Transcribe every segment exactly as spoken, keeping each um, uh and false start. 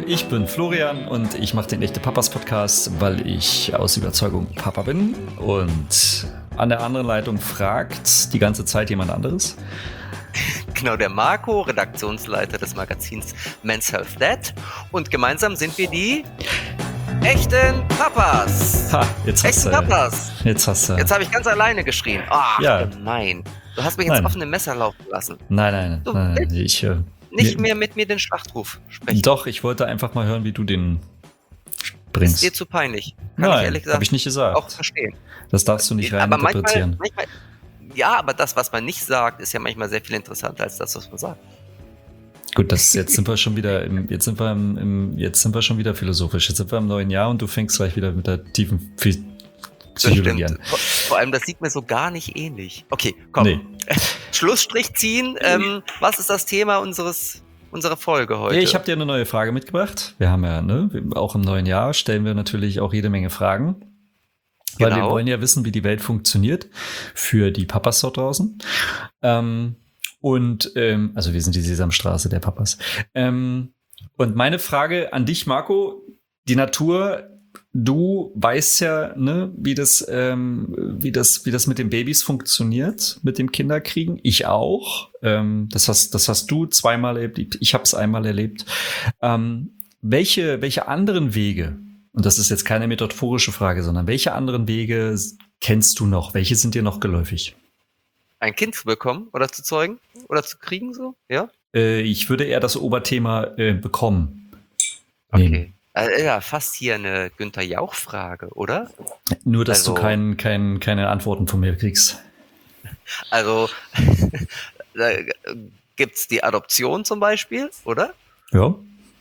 ich bin Florian und ich mache den Echte Papas Podcast, weil ich aus Überzeugung Papa bin. Und an der anderen Leitung fragt die ganze Zeit jemand anderes. Genau, der Marco, Redaktionsleiter des Magazins Men's Health Dad. Und gemeinsam sind wir die Echten Papas. Ha, jetzt hast Echten du. Papas. Jetzt hast du. Jetzt habe ich ganz alleine geschrien. Ach, Ja. gemein. Du hast mich ins Nein. offene Messer laufen lassen. Nein, nein, Du nein, willst ich. Äh, Nicht mir- mehr mit mir den Schlachtruf sprechen. Doch, ich wollte einfach mal hören, wie du den Ist bringst. dir zu peinlich. Kann ich Nein, ehrlich gesagt habe ich nicht gesagt. auch verstehen. Das darfst du nicht Aber manchmal, reininterpretieren. manchmal, ja, aber das, was man nicht sagt, ist ja manchmal sehr viel interessanter als das, was man sagt. Gut, das jetzt sind wir schon wieder im, jetzt sind wir im, im, jetzt sind wir schon wieder philosophisch. Jetzt sind wir im neuen Jahr und du fängst gleich wieder mit der tiefen Phy- Das Psychologie stimmt. an. Vor, vor allem, das sieht mir so gar nicht ähnlich. Okay, komm. Nee. Schlussstrich ziehen. Ähm, was ist das Thema unseres, unserer Folge heute? Ja, ich habe dir eine neue Frage mitgebracht. Wir haben ja, ne, auch im neuen Jahr stellen wir natürlich auch jede Menge Fragen. Weil wir Genau. wollen ja wissen, wie die Welt funktioniert für die Papas dort draußen. Ähm, und, ähm, also wir sind die Sesamstraße der Papas. Ähm, und meine Frage an dich, Marco, die Natur, du weißt ja, ne, wie das, ähm, wie das, wie das mit den Babys funktioniert, mit dem Kinderkriegen. Ich auch. Ähm, das hast, das hast du zweimal erlebt. Ich habe es einmal erlebt. Ähm, welche, welche anderen Wege, und das ist jetzt keine metaphorische Frage, sondern welche anderen Wege s- kennst du noch? Welche sind dir noch geläufig? Ein Kind zu bekommen oder zu zeugen oder zu kriegen, so? Ja? Äh, ich würde eher das Oberthema äh, bekommen. Okay. nehmen. Äh, ja, fast hier eine Günther Jauch-Frage, oder? Nur, dass Also- du kein, kein, keine Antworten von mir kriegst. Also, da gibt's die Adoption zum Beispiel, oder? Ja.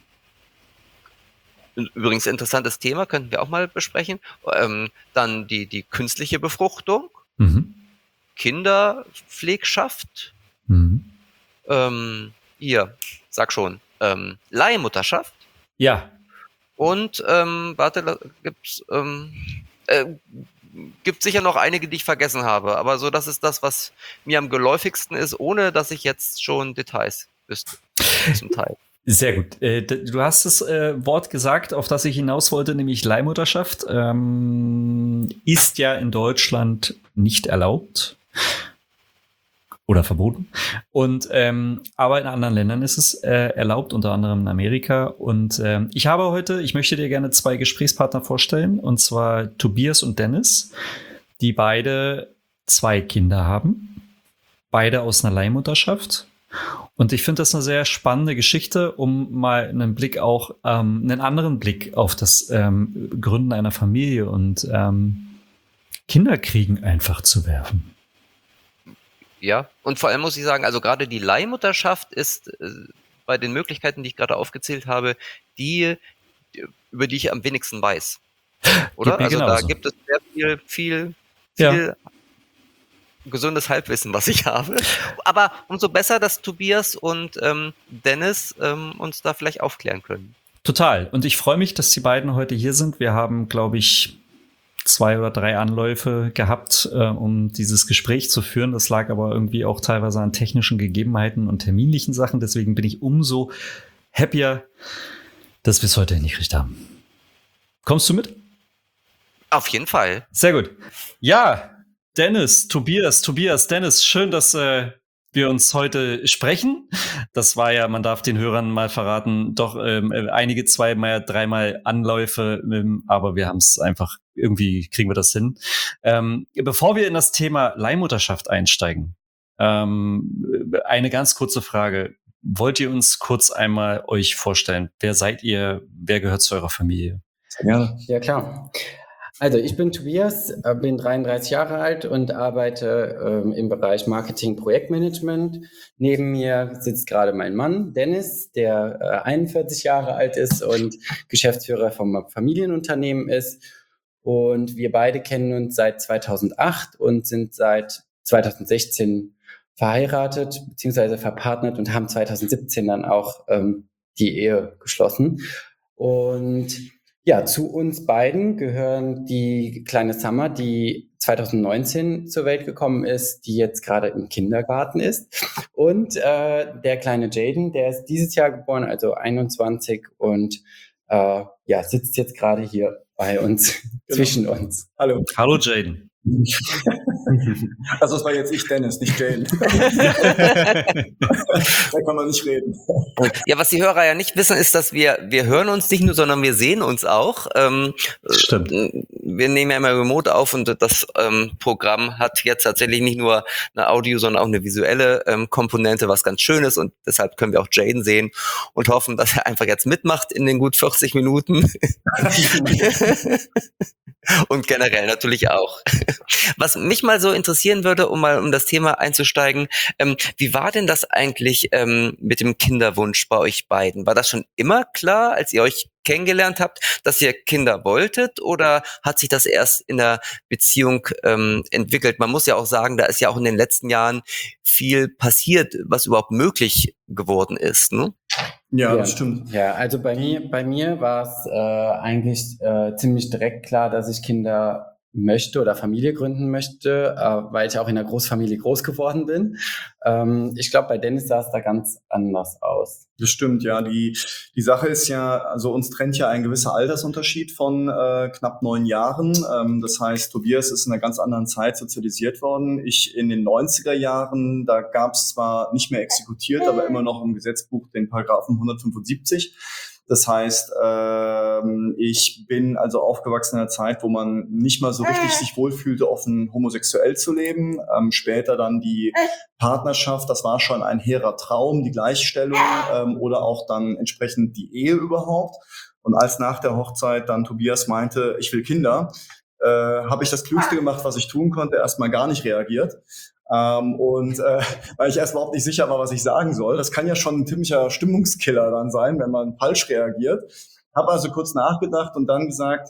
Übrigens interessantes Thema, könnten wir auch mal besprechen. Ähm, dann die, die künstliche Befruchtung, Mhm. Kinderpflegschaft, Mhm. ähm, hier, sag schon, ähm, Leihmutterschaft Ja. und, ähm, warte, la- gibt's, ähm, äh, gibt sicher noch einige, die ich vergessen habe, aber so, das ist das, was mir am geläufigsten ist, ohne dass ich jetzt schon Details wüsste, zum Teil. Sehr gut. Äh, d- du hast das äh, Wort gesagt, auf das ich hinaus wollte, nämlich Leihmutterschaft. Ähm, ist ja in Deutschland nicht erlaubt oder verboten. Und ähm, aber in anderen Ländern ist es äh, erlaubt, unter anderem in Amerika. Und ähm, ich habe heute, ich möchte dir gerne zwei Gesprächspartner vorstellen, und zwar Tobias und Dennis, die beide zwei Kinder haben, beide aus einer Leihmutterschaft. Und ich finde das eine sehr spannende Geschichte, um mal einen Blick auch, ähm, einen anderen Blick auf das ähm, Gründen einer Familie und ähm, Kinderkriegen einfach zu werfen. Ja, und vor allem muss ich sagen, also gerade die Leihmutterschaft ist äh, bei den Möglichkeiten, die ich gerade aufgezählt habe, die, die- über die ich am wenigsten weiß. Oder? Geht mir Also da genauso. gibt es sehr viel, viel, Ja. viel gesundes Halbwissen, was ich habe. Aber umso besser, dass Tobias und ähm, Dennis ähm, uns da vielleicht aufklären können. Total. Und ich freue mich, dass die beiden heute hier sind. Wir haben, glaube ich, zwei oder drei Anläufe gehabt, äh, um dieses Gespräch zu führen. Das lag aber irgendwie auch teilweise an technischen Gegebenheiten und terminlichen Sachen. Deswegen bin ich umso happier, dass wir es heute hingekriegt haben. Kommst du mit? Auf jeden Fall. Sehr gut. Ja, Dennis, Tobias, Tobias, Dennis, schön, dass äh, wir uns heute sprechen. Das war ja, man darf den Hörern mal verraten, doch ähm, äh, einige zweimal, dreimal Anläufe, ähm, aber wir haben es einfach, irgendwie kriegen wir das hin. Ähm, bevor wir in das Thema Leihmutterschaft einsteigen, ähm, eine ganz kurze Frage. Wollt ihr uns kurz einmal euch vorstellen? Wer seid ihr? Wer gehört zu eurer Familie? Ja, ja klar. Also ich bin Tobias, äh, bin dreiunddreißig Jahre alt und arbeite ähm, im Bereich Marketing Projektmanagement. Neben mir sitzt gerade mein Mann Dennis, der äh, einundvierzig Jahre alt ist und Geschäftsführer vom Familienunternehmen ist. Und wir beide kennen uns seit zweitausendacht und sind seit zweitausendsechzehn verheiratet bzw. verpartnert und haben zweitausendsiebzehn dann auch ähm, die Ehe geschlossen. Und Ja, zu uns beiden gehören die kleine Summer, die zwanzig neunzehn zur Welt gekommen ist, die jetzt gerade im Kindergarten ist. Und äh, der kleine Jaden, der ist dieses Jahr geboren, also einundzwanzig und äh, ja, sitzt jetzt gerade hier bei uns, genau. Zwischen uns. Hallo. Hallo Jaden. Also das war jetzt ich, Dennis, nicht Jaden. Da kann man nicht reden. Ja, was die Hörer ja nicht wissen, ist, dass wir wir hören uns nicht nur, sondern wir sehen uns auch. Ähm, Stimmt. Wir nehmen ja immer remote auf und das ähm, Programm hat jetzt tatsächlich nicht nur eine Audio, sondern auch eine visuelle ähm, Komponente, was ganz schön ist, und deshalb können wir auch Jaden sehen und hoffen, dass er einfach jetzt mitmacht in den gut vierzig Minuten. Und generell natürlich auch. Was mich mal so interessieren würde, um mal um das Thema einzusteigen, ähm, wie war denn das eigentlich ähm, mit dem Kinderwunsch bei euch beiden? War das schon immer klar, als ihr euch kennengelernt habt, dass ihr Kinder wolltet, oder hat sich das erst in der Beziehung ähm, entwickelt? Man muss ja auch sagen, da ist ja auch in den letzten Jahren viel passiert, was überhaupt möglich geworden ist, ne? Ja, ja, das stimmt. Ja, also bei mir, bei mir war es äh, eigentlich äh, ziemlich direkt klar, dass ich Kinder möchte oder Familie gründen möchte, äh, weil ich auch in einer Großfamilie groß geworden bin. Ähm, ich glaube, bei Dennis sah es da ganz anders aus. Das stimmt, ja. Die, die Sache ist ja, also uns trennt ja ein gewisser Altersunterschied von äh, knapp neun Jahren. Ähm, das heißt, Tobias ist in einer ganz anderen Zeit sozialisiert worden. Ich in den neunziger Jahren, da gab es zwar nicht mehr exekutiert, aber immer noch im Gesetzbuch den Paragraphen hundertfünfundsiebzig. Das heißt, ähm, ich bin also aufgewachsen in einer Zeit, wo man nicht mal so richtig sich wohlfühlte, offen homosexuell zu leben. Ähm, später dann die Partnerschaft, das war schon ein hehrer Traum, die Gleichstellung ähm, oder auch dann entsprechend die Ehe überhaupt. Und als nach der Hochzeit dann Tobias meinte, ich will Kinder, äh, habe ich das Klügste gemacht, was ich tun konnte, erstmal gar nicht reagiert. Ähm, und äh, weil ich erst überhaupt nicht sicher war, was ich sagen soll. Das kann ja schon ein ziemlicher Stimmungskiller dann sein, wenn man falsch reagiert. Habe also kurz nachgedacht und dann gesagt,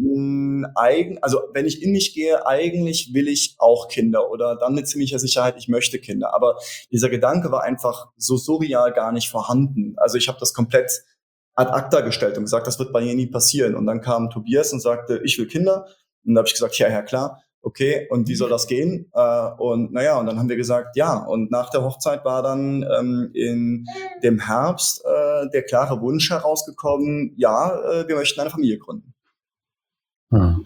mh, eigen, also wenn ich in mich gehe, eigentlich will ich auch Kinder, oder dann mit ziemlicher Sicherheit, ich möchte Kinder. Aber dieser Gedanke war einfach so surreal gar nicht vorhanden. Also ich habe das komplett ad acta gestellt und gesagt, das wird bei mir nie passieren. Und dann kam Tobias und sagte, ich will Kinder. Und da habe ich gesagt, ja, ja, klar. Okay, und wie soll das gehen? Äh, und naja, und dann haben wir gesagt, ja. Und nach der Hochzeit war dann ähm, in dem Herbst äh, der klare Wunsch herausgekommen, ja, äh, wir möchten eine Familie gründen. Hm.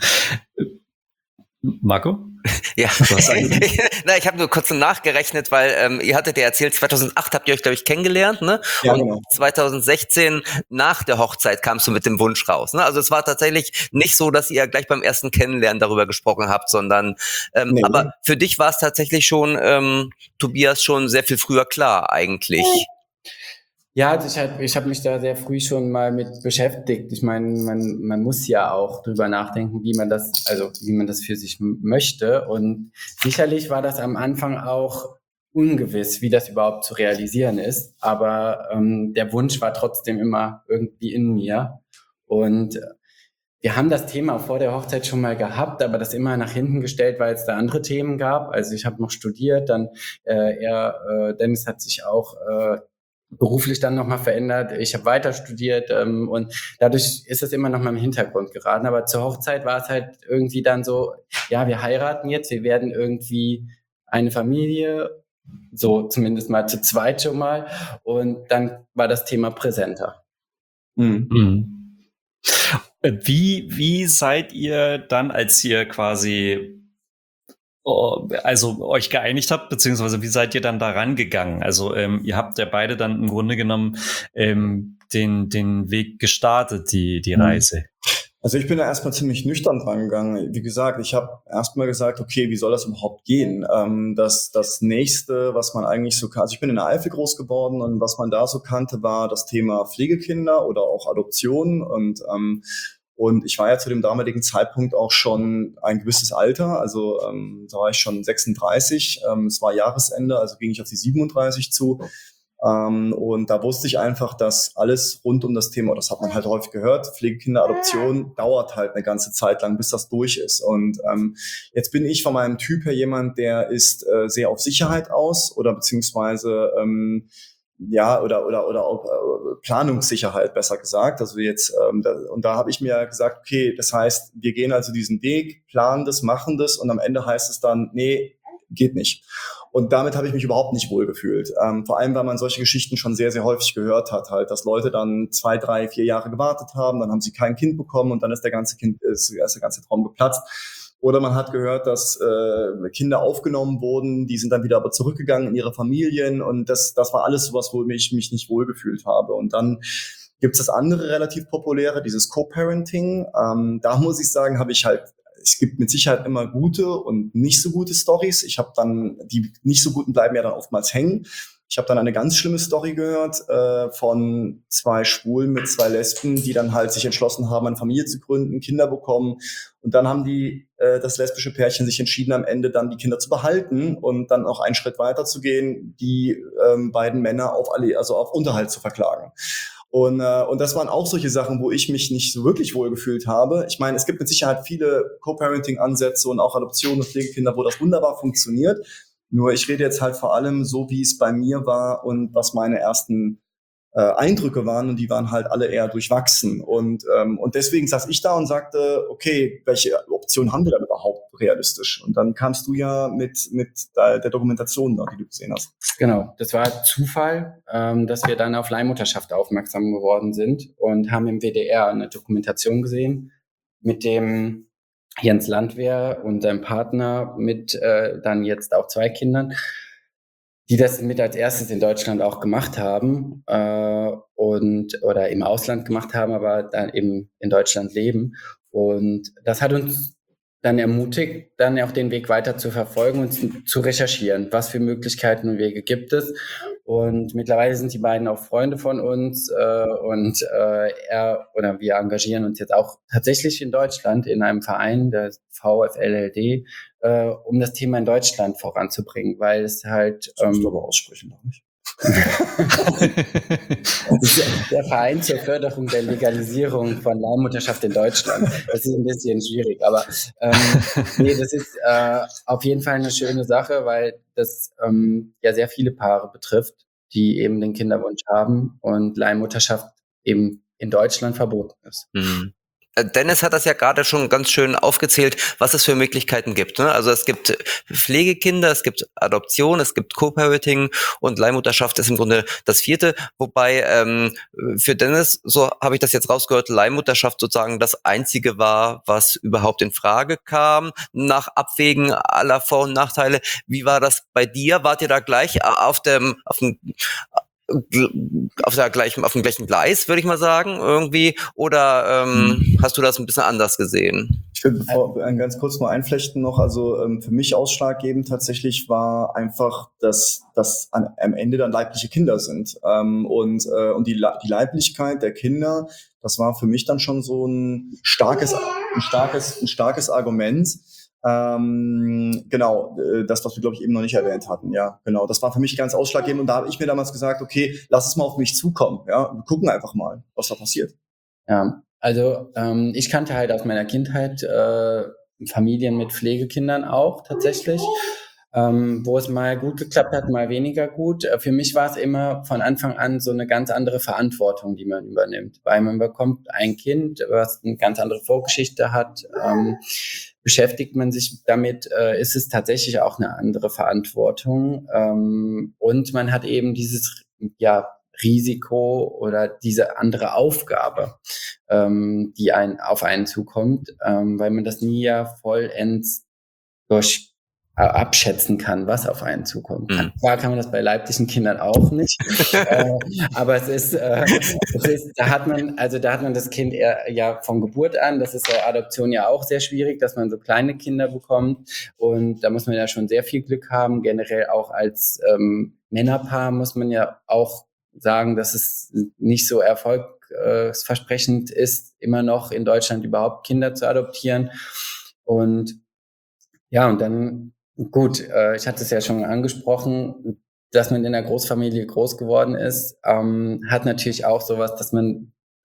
Marco? Ja, na, ich habe nur kurz nachgerechnet, weil ähm, ihr hattet ja erzählt, zweitausendacht habt ihr euch, glaube ich, kennengelernt, ne? Ja, und genau. zweitausendsechzehn nach der Hochzeit kamst du mit dem Wunsch raus, ne? Also es war tatsächlich nicht so, dass ihr gleich beim ersten Kennenlernen darüber gesprochen habt, sondern ähm, nee. Aber für dich war es tatsächlich schon, ähm, Tobias, schon sehr viel früher klar eigentlich. Ja, also ich habe ich hab mich da sehr früh schon mal mit beschäftigt. Ich meine, man, man muss ja auch drüber nachdenken, wie man das, also wie man das für sich m- möchte. Und sicherlich war das am Anfang auch ungewiss, wie das überhaupt zu realisieren ist. Aber ähm, der Wunsch war trotzdem immer irgendwie in mir. Und wir haben das Thema vor der Hochzeit schon mal gehabt, aber das immer nach hinten gestellt, weil es da andere Themen gab. Also ich habe noch studiert, dann äh, er, äh, Dennis hat sich auch äh, beruflich dann nochmal verändert. Ich habe weiter studiert ähm, und dadurch ist es immer noch mal im Hintergrund geraten. Aber zur Hochzeit war es halt irgendwie dann so, ja, wir heiraten jetzt, wir werden irgendwie eine Familie, so zumindest mal zu zweit schon mal. Und dann war das Thema präsenter. Mhm. Mhm. Wie, wie seid ihr dann, als ihr quasi also euch geeinigt habt, beziehungsweise wie seid ihr dann da rangegangen? Also ähm, ihr habt ja beide dann im Grunde genommen ähm, den, den Weg gestartet, die, die Reise. Also ich bin da erstmal ziemlich nüchtern dran gegangen. Wie gesagt, ich habe erstmal gesagt, okay, wie soll das überhaupt gehen? Ähm, das, das nächste, was man eigentlich so kann, also ich bin in der Eifel groß geworden und was man da so kannte, war das Thema Pflegekinder oder auch Adoption. Und ähm, Und ich war ja zu dem damaligen Zeitpunkt auch schon ein gewisses Alter, also ähm, da war ich schon sechsunddreißig, ähm, es war Jahresende, also ging ich auf die siebenunddreißig zu. Ähm, und da wusste ich einfach, dass alles rund um das Thema, das hat man halt häufig gehört, Pflegekinderadoption dauert halt eine ganze Zeit lang, bis das durch ist. Und ähm, jetzt bin ich von meinem Typ her jemand, der ist äh, sehr auf Sicherheit aus oder beziehungsweise ähm, ja, oder oder oder auch äh, Planungssicherheit, besser gesagt. Also jetzt, ähm, da, und da habe ich mir gesagt, okay, das heißt, wir gehen also diesen Weg, planen das, machen das und am Ende heißt es dann, nee, geht nicht. Und damit habe ich mich überhaupt nicht wohlgefühlt. Ähm, vor allem, weil man solche Geschichten schon sehr, sehr häufig gehört hat, halt, dass Leute dann zwei, drei, vier Jahre gewartet haben, dann haben sie kein Kind bekommen und dann ist der ganze Kind, ist, ist der ganze Traum geplatzt. Oder man hat gehört, dass äh, Kinder aufgenommen wurden, die sind dann wieder aber zurückgegangen in ihre Familien und das, das war alles sowas, wo ich mich nicht wohlgefühlt habe. Und dann gibt es das andere relativ populäre, dieses Co-Parenting. Ähm, da muss ich sagen, habe ich halt, es gibt mit Sicherheit immer gute und nicht so gute Stories. Ich habe dann, die nicht so guten bleiben ja dann oftmals hängen. Ich habe dann eine ganz schlimme Story gehört äh, von zwei Schwulen mit zwei Lesben, die dann halt sich entschlossen haben, eine Familie zu gründen, Kinder bekommen. Und dann haben die äh, das lesbische Pärchen sich entschieden, am Ende dann die Kinder zu behalten und dann auch einen Schritt weiter zu gehen, die ähm, beiden Männer auf alle, also auf Unterhalt zu verklagen. Und, äh, und das waren auch solche Sachen, wo ich mich nicht so wirklich wohlgefühlt habe. Ich meine, es gibt mit Sicherheit viele Co-Parenting-Ansätze und auch Adoption und Pflegekinder, wo das wunderbar funktioniert. Nur ich rede jetzt halt vor allem so, wie es bei mir war und was meine ersten äh, Eindrücke waren und die waren halt alle eher durchwachsen. Und, ähm, und deswegen saß ich da und sagte, okay, welche Optionen haben wir dann überhaupt realistisch? Und dann kamst du ja mit, mit der, der Dokumentation da, die du gesehen hast. Genau, das war Zufall, ähm, dass wir dann auf Leihmutterschaft aufmerksam geworden sind und haben im W D R eine Dokumentation gesehen mit dem Jens Landwehr und seinem Partner mit äh, dann jetzt auch zwei Kindern, die das mit als erstes in Deutschland auch gemacht haben äh, und oder im Ausland gemacht haben, aber dann eben in Deutschland leben. Und das hat uns dann ermutigt, dann auch den Weg weiter zu verfolgen und zu, zu recherchieren, was für Möglichkeiten und Wege gibt es. Und mittlerweile sind die beiden auch Freunde von uns äh, und äh, er oder wir engagieren uns jetzt auch tatsächlich in Deutschland in einem Verein, der V F L L D, äh, um das Thema in Deutschland voranzubringen, weil es halt Das musst ähm, du aber aussprechen, glaube ich. Das ist der Verein zur Förderung der Legalisierung von Leihmutterschaft in Deutschland. Das ist ein bisschen schwierig, aber ähm, nee, das ist äh, auf jeden Fall eine schöne Sache, weil das ähm, ja sehr viele Paare betrifft, die eben den Kinderwunsch haben und Leihmutterschaft eben in Deutschland verboten ist. Mhm. Dennis hat das ja gerade schon ganz schön aufgezählt, was es für Möglichkeiten gibt. Ne? Also es gibt Pflegekinder, es gibt Adoption, es gibt Co-Parenting und Leihmutterschaft ist im Grunde das vierte. Wobei ähm, für Dennis, so habe ich das jetzt rausgehört, Leihmutterschaft sozusagen das einzige war, was überhaupt in Frage kam, nach Abwägen aller Vor- und Nachteile. Wie war das bei dir? Wart ihr da gleich auf dem, auf dem auf der gleichen, auf dem gleichen Gleis, würde ich mal sagen, irgendwie, oder ähm, hm. hast du das ein bisschen anders gesehen? Ich will bevor, äh, ganz kurz mal einflechten noch, also ähm, für mich ausschlaggebend tatsächlich war einfach, dass dass an, am Ende dann leibliche Kinder sind ähm, und äh, und die die Leiblichkeit der Kinder, das war für mich dann schon so ein starkes ein starkes ein starkes Argument. Ähm, genau, das, was wir, glaube ich, eben noch nicht erwähnt hatten. Ja, genau. Das war für mich ganz ausschlaggebend. Und da habe ich mir damals gesagt, okay, lass es mal auf mich zukommen. Ja, wir gucken einfach mal, was da passiert. Ja, also ähm, ich kannte halt aus meiner Kindheit äh, Familien mit Pflegekindern auch tatsächlich, ähm, wo es mal gut geklappt hat, mal weniger gut. Äh, für mich war es immer von Anfang an so eine ganz andere Verantwortung, die man übernimmt, weil man bekommt ein Kind, was eine ganz andere Vorgeschichte hat. Ähm, beschäftigt man sich damit, äh, ist es tatsächlich auch eine andere Verantwortung. Ähm, und man hat eben dieses ja, Risiko oder diese andere Aufgabe, ähm, die ein, auf einen zukommt, ähm, weil man das nie ja vollends durch äh, abschätzen kann, was auf einen zukommt. Mhm. Klar kann man das bei leiblichen Kindern auch nicht, äh, aber es ist, äh, es ist, da hat man, also da hat man das Kind eher, ja von Geburt an, das ist bei Adoption ja auch sehr schwierig, dass man so kleine Kinder bekommt und da muss man ja schon sehr viel Glück haben, generell auch als ähm, Männerpaar muss man ja auch sagen, dass es nicht so erfolgsversprechend ist, immer noch in Deutschland überhaupt Kinder zu adoptieren und ja, und dann gut, äh, ich hatte es ja schon angesprochen, dass man in einer Großfamilie groß geworden ist, ähm, hat natürlich auch sowas, dass man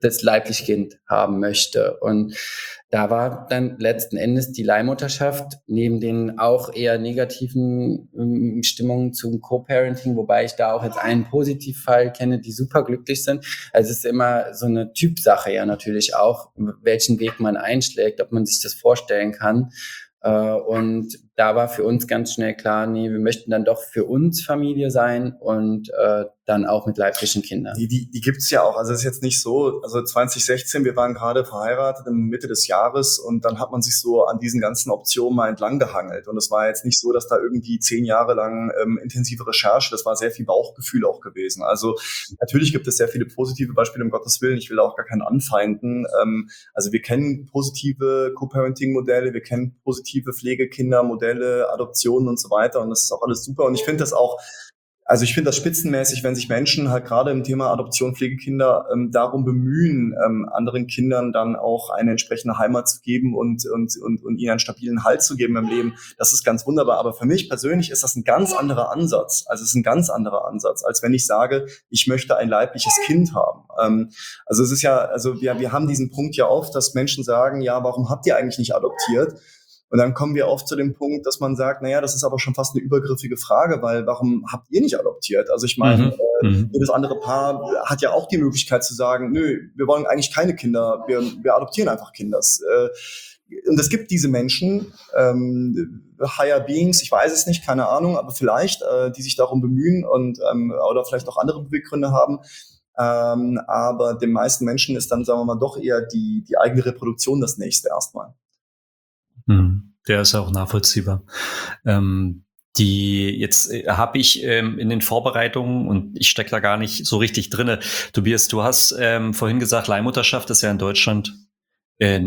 das leibliche Kind haben möchte. Und da war dann letzten Endes die Leihmutterschaft neben den auch eher negativen ähm, Stimmungen zum Co-Parenting, wobei ich da auch jetzt einen Positivfall kenne, die super glücklich sind. Also es ist immer so eine Typsache ja natürlich auch, welchen Weg man einschlägt, ob man sich das vorstellen kann. Äh, und da war für uns ganz schnell klar, nee, wir möchten dann doch für uns Familie sein und äh, dann auch mit leiblichen Kindern. Die, die, die gibt's ja auch. Also es ist jetzt nicht so, also zwanzig sechzehn, wir waren gerade verheiratet in Mitte des Jahres und dann hat man sich so an diesen ganzen Optionen mal entlang gehangelt. Und es war jetzt nicht so, dass da irgendwie zehn Jahre lang ähm, intensive Recherche, das war sehr viel Bauchgefühl auch gewesen. Also natürlich gibt es sehr viele positive Beispiele, um Gottes Willen. Ich will auch gar keinen anfeinden. Ähm, also wir kennen positive Co-Parenting-Modelle, wir kennen positive Pflegekindermodelle, Adoptionen und so weiter. Und das ist auch alles super. Und ich finde das auch, also ich finde das spitzenmäßig, wenn sich Menschen halt gerade im Thema Adoption, Pflegekinder ähm, darum bemühen, ähm, anderen Kindern dann auch eine entsprechende Heimat zu geben und, und, und, und ihnen einen stabilen Halt zu geben im Leben. Das ist ganz wunderbar. Aber für mich persönlich ist das ein ganz anderer Ansatz. Also es ist ein ganz anderer Ansatz, als wenn ich sage, ich möchte ein leibliches Kind haben. Ähm, also es ist ja, also wir, wir haben diesen Punkt ja oft, dass Menschen sagen, ja, warum habt ihr eigentlich nicht adoptiert? Und dann kommen wir oft zu dem Punkt, dass man sagt, naja, das ist aber schon fast eine übergriffige Frage, weil warum habt ihr nicht adoptiert? Also ich meine, mhm. äh, jedes andere Paar hat ja auch die Möglichkeit zu sagen, nö, wir wollen eigentlich keine Kinder, wir, wir adoptieren einfach Kinder. Äh, und es gibt diese Menschen, ähm, Higher Beings, ich weiß es nicht, keine Ahnung, aber vielleicht, äh, die sich darum bemühen und ähm, oder vielleicht auch andere Beweggründe haben. Ähm, aber den meisten Menschen ist dann, sagen wir mal, doch eher die, die eigene Reproduktion das Nächste erstmal. Hm, der ist auch nachvollziehbar. Ähm, die jetzt äh, habe ich ähm, in den Vorbereitungen und ich stecke da gar nicht so richtig drinne. Tobias, du hast ähm, vorhin gesagt, Leihmutterschaft ist ja in Deutschland äh,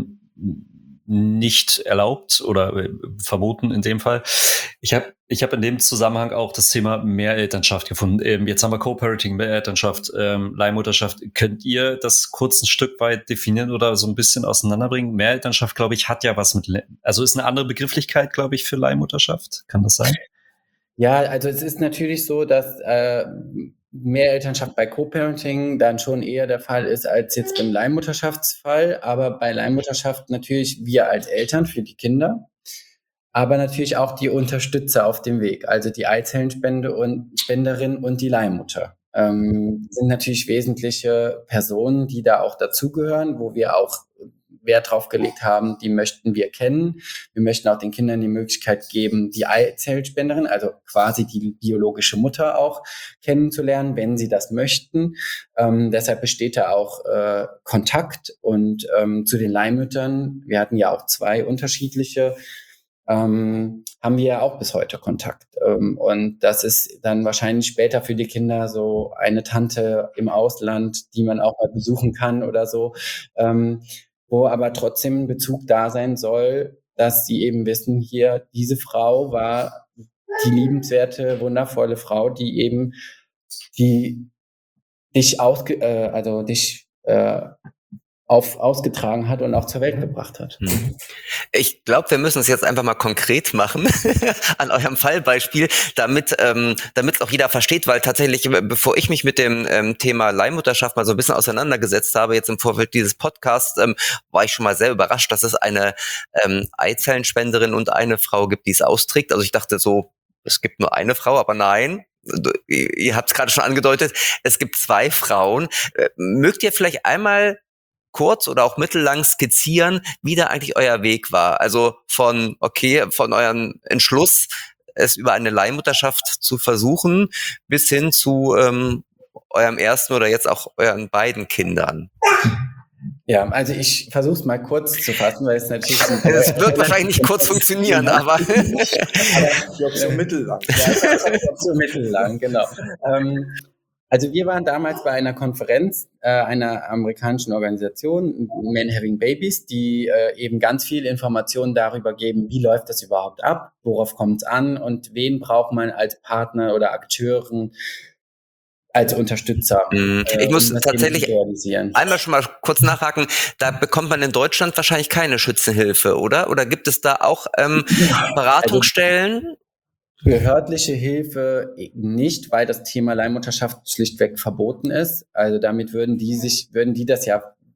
nicht erlaubt oder äh, verboten in dem Fall. Ich habe ich hab in dem Zusammenhang auch das Thema Mehrelternschaft gefunden. Ähm, jetzt haben wir Co-Parenting, Mehrelternschaft, ähm, Leihmutterschaft. Könnt ihr das kurz ein Stück weit definieren oder so ein bisschen auseinanderbringen? Mehrelternschaft, glaube ich, hat ja was mit, Le- also ist eine andere Begrifflichkeit, glaube ich, für Leihmutterschaft. Kann das sein? Ja, also es ist natürlich so, dass äh, Mehrelternschaft bei Co-Parenting dann schon eher der Fall ist als jetzt beim Leihmutterschaftsfall. Aber bei Leihmutterschaft natürlich wir als Eltern für die Kinder, aber natürlich auch die Unterstützer auf dem Weg, also die Eizellenspende und Spenderin und die Leihmutter. Ähm, sind natürlich wesentliche Personen, die da auch dazugehören, wo wir auch Wert drauf gelegt haben, die möchten wir kennen. Wir möchten auch den Kindern die Möglichkeit geben, die Eizellspenderin, also quasi die biologische Mutter auch kennenzulernen, wenn sie das möchten. Ähm, deshalb besteht da auch äh, Kontakt und ähm, zu den Leihmüttern. Wir hatten ja auch zwei unterschiedliche. Ähm, haben wir ja auch bis heute Kontakt. Ähm, und das ist dann wahrscheinlich später für die Kinder so eine Tante im Ausland, die man auch mal besuchen kann oder so, ähm, wo aber trotzdem ein Bezug da sein soll, dass sie eben wissen, hier, diese Frau war die liebenswerte, wundervolle Frau, die eben die dich ausge, äh, also dich äh, auf, ausgetragen hat und auch zur Welt gebracht hat. Ich glaube, wir müssen es jetzt einfach mal konkret machen an eurem Fallbeispiel, damit ähm, damit es auch jeder versteht, weil tatsächlich, bevor ich mich mit dem ähm, Thema Leihmutterschaft mal so ein bisschen auseinandergesetzt habe, jetzt im Vorfeld dieses Podcasts, ähm, war ich schon mal sehr überrascht, dass es eine ähm, Eizellenspenderin und eine Frau gibt, die es austrägt. Also ich dachte so, es gibt nur eine Frau, aber nein. Ihr habt es gerade schon angedeutet, es gibt zwei Frauen. Äh, mögt ihr vielleicht einmal kurz oder auch mittellang skizzieren, wie da eigentlich euer Weg war? Also von, okay, von eurem Entschluss, es über eine Leihmutterschaft zu versuchen, bis hin zu ähm, eurem ersten oder jetzt auch euren beiden Kindern. Ja, also ich versuche es mal kurz zu fassen, weil es natürlich... Es wird wahrscheinlich nicht kurz funktionieren, aber... aber die Option mittellang. Ja, die Option mittellang, genau. Ähm, Also wir waren damals bei einer Konferenz äh, einer amerikanischen Organisation, Men Having Babies, die äh, eben ganz viel Informationen darüber geben, wie läuft das überhaupt ab, worauf kommt es an und wen braucht man als Partner oder Akteuren, als Unterstützer. Ich äh, muss um das tatsächlich eben zu realisieren. einmal schon mal kurz nachhaken, da bekommt man in Deutschland wahrscheinlich keine Schützenhilfe, oder? Oder gibt es da auch ähm, Beratungsstellen? Behördliche Hilfe nicht, weil das Thema Leihmutterschaft schlichtweg verboten ist. Also damit würden die sich, würden die das ja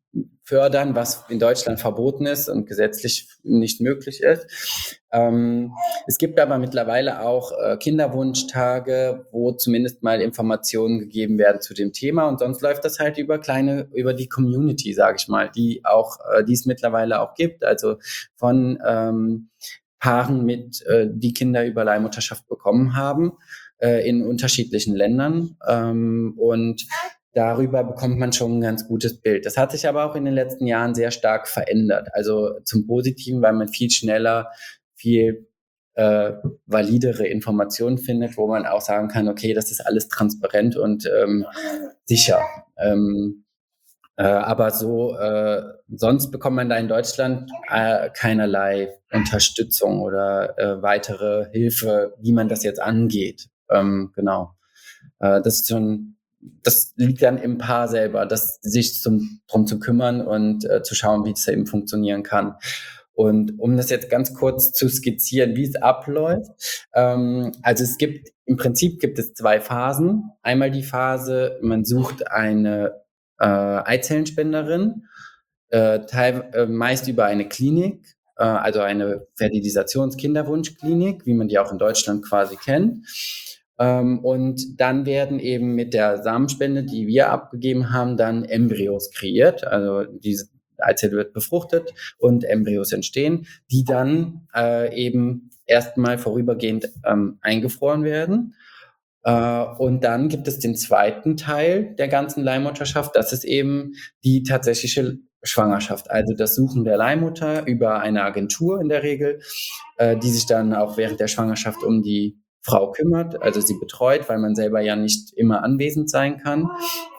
fördern, was in Deutschland verboten ist und gesetzlich nicht möglich ist. Ähm, es gibt aber mittlerweile auch äh, Kinderwunschtage, wo zumindest mal Informationen gegeben werden zu dem Thema, und sonst läuft das halt über kleine, über die Community, sage ich mal, die auch, äh, die es mittlerweile auch gibt, also von ähm, Paaren mit, äh, die Kinder über Leihmutterschaft bekommen haben, äh, in unterschiedlichen Ländern, ähm, und darüber bekommt man schon ein ganz gutes Bild. Das hat sich aber auch in den letzten Jahren sehr stark verändert. Also zum Positiven, weil man viel schneller, viel äh, validere Informationen findet, wo man auch sagen kann, okay, das ist alles transparent und ähm, sicher. Ähm, äh, aber so, äh, sonst bekommt man da in Deutschland äh, keinerlei Unterstützung oder äh, weitere Hilfe, wie man das jetzt angeht. Ähm, genau. Äh, das ist schon Das liegt dann im Paar selber, das sich zum, drum zu kümmern und äh, zu schauen, wie es eben funktionieren kann. Und um das jetzt ganz kurz zu skizzieren, wie es abläuft. Ähm, also es gibt, im Prinzip gibt es zwei Phasen. Einmal die Phase, man sucht eine äh, Eizellenspenderin, äh, teil, äh, meist über eine Klinik, äh, also eine Fertilisationskinderwunschklinik, wie man die auch in Deutschland quasi kennt. Ähm, und dann werden eben mit der Samenspende, die wir abgegeben haben, dann Embryos kreiert. Also diese Eizelle wird befruchtet und Embryos entstehen, die dann äh, eben erstmal vorübergehend ähm, eingefroren werden. Äh, und dann gibt es den zweiten Teil der ganzen Leihmutterschaft. Das ist eben die tatsächliche Schwangerschaft, also das Suchen der Leihmutter über eine Agentur in der Regel, äh, die sich dann auch während der Schwangerschaft um die Frau kümmert, also sie betreut, weil man selber ja nicht immer anwesend sein kann.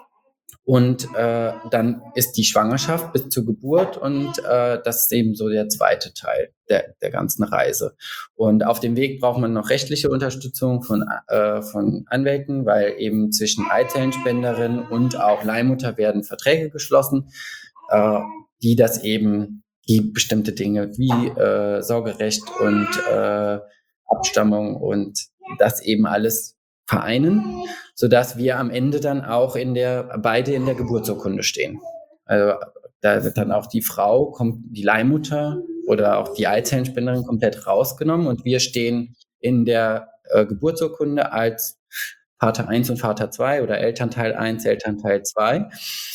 Und äh, dann ist die Schwangerschaft bis zur Geburt, und äh, das ist eben so der zweite Teil der, der ganzen Reise. Und auf dem Weg braucht man noch rechtliche Unterstützung von, äh, von Anwälten, weil eben zwischen Eizellenspenderin und auch Leihmutter werden Verträge geschlossen, äh, die das eben, die bestimmte Dinge wie äh, Sorgerecht und äh, Abstammung und das eben alles vereinen, sodass wir am Ende dann auch in der, beide in der Geburtsurkunde stehen. Also da wird dann auch die Frau, die Leihmutter oder auch die Eizellenspenderin komplett rausgenommen, und wir stehen in der äh, Geburtsurkunde als Vater eins und Vater zwei oder Elternteil eins, Elternteil zwei.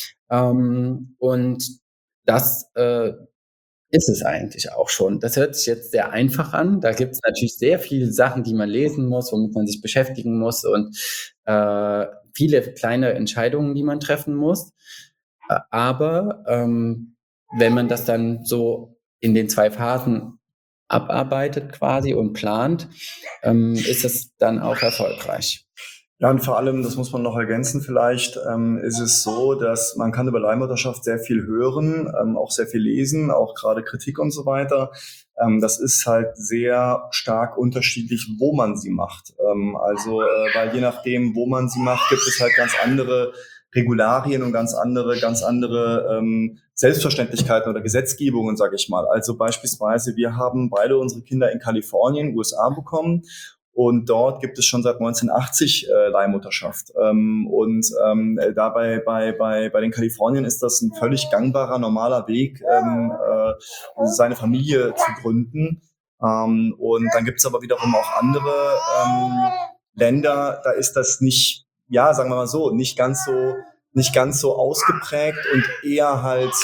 Ähm, und das äh, ist es eigentlich auch schon. Das hört sich jetzt sehr einfach an. Da gibt es natürlich sehr viele Sachen, die man lesen muss, womit man sich beschäftigen muss, und äh, viele kleine Entscheidungen, die man treffen muss. Äh, aber ähm, wenn man das dann so in den zwei Phasen abarbeitet quasi und plant, ähm, ist es dann auch erfolgreich. Ja, und vor allem, das muss man noch ergänzen vielleicht, ähm, ist es so, dass man kann über Leihmutterschaft sehr viel hören, ähm, auch sehr viel lesen, auch gerade Kritik und so weiter. Ähm, das ist halt sehr stark unterschiedlich, wo man sie macht. Ähm, also, äh, weil je nachdem, wo man sie macht, gibt es halt ganz andere Regularien und ganz andere, ganz andere ähm, Selbstverständlichkeiten oder Gesetzgebungen, sage ich mal. Also beispielsweise, wir haben beide unsere Kinder in Kalifornien, U S A bekommen. Und dort gibt es schon seit neunzehnhundertachtzig äh, Leihmutterschaft. Ähm, und ähm, dabei bei, bei, bei den Kalifornien ist das ein völlig gangbarer, normaler Weg, ähm, äh, seine Familie zu gründen. Ähm, und dann gibt es aber wiederum auch andere ähm, Länder, da ist das nicht, ja, sagen wir mal so, nicht ganz so, nicht ganz so ausgeprägt und eher halt,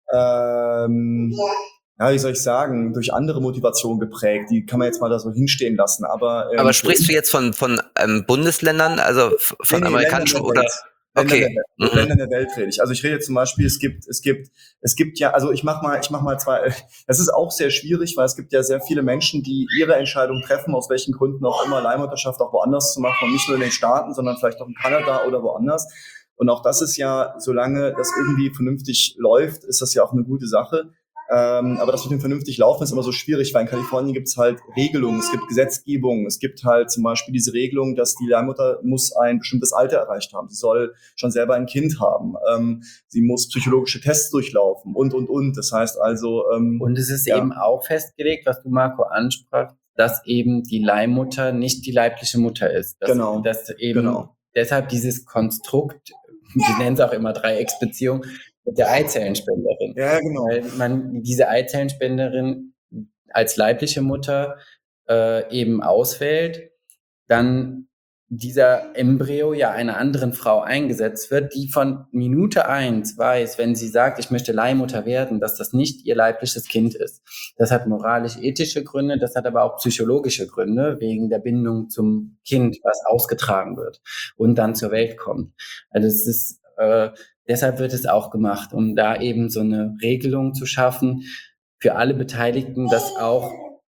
ähm, ja, wie soll ich sagen, durch andere Motivationen geprägt. Die kann man jetzt mal da so hinstehen lassen. Aber, ähm, Aber sprichst du jetzt von, von ähm, Bundesländern, also f- von nee, nee, amerikanischen Ländern der oder? Welt. Ländern Okay. der Welt. Mhm. Ländern der Welt rede ich. Also ich rede zum Beispiel, es gibt, es gibt, es gibt ja, also ich mach mal, ich mach mal zwei, das ist auch sehr schwierig, weil es gibt ja sehr viele Menschen, die ihre Entscheidung treffen, aus welchen Gründen auch immer, Leihmutterschaft auch woanders zu machen, und nicht nur in den Staaten, sondern vielleicht auch in Kanada oder woanders. Und auch das ist ja, solange das irgendwie vernünftig läuft, ist das ja auch eine gute Sache. Ähm, aber das mit dem vernünftig Laufen ist immer so schwierig, weil in Kalifornien gibt es halt Regelungen, es gibt Gesetzgebung, es gibt halt zum Beispiel diese Regelung, dass die Leihmutter muss ein bestimmtes Alter erreicht haben. Sie soll schon selber ein Kind haben. Ähm, sie muss psychologische Tests durchlaufen und, und, und. Das heißt also... Ähm, und es ist ja. eben auch festgelegt, was du, Marco, ansprachst, dass eben die Leihmutter nicht die leibliche Mutter ist. Dass, genau. Dass eben genau. deshalb dieses Konstrukt, wir nennen es auch immer Dreiecksbeziehung, mit der Eizellenspenderin. Ja, genau. Weil man diese Eizellenspenderin als leibliche Mutter äh, eben auswählt, dann dieser Embryo ja einer anderen Frau eingesetzt wird, die von Minute eins weiß, wenn sie sagt, ich möchte Leihmutter werden, dass das nicht ihr leibliches Kind ist. Das hat moralisch-ethische Gründe, das hat aber auch psychologische Gründe, wegen der Bindung zum Kind, was ausgetragen wird und dann zur Welt kommt. Also es ist, äh, deshalb wird es auch gemacht, um da eben so eine Regelung zu schaffen für alle Beteiligten, dass auch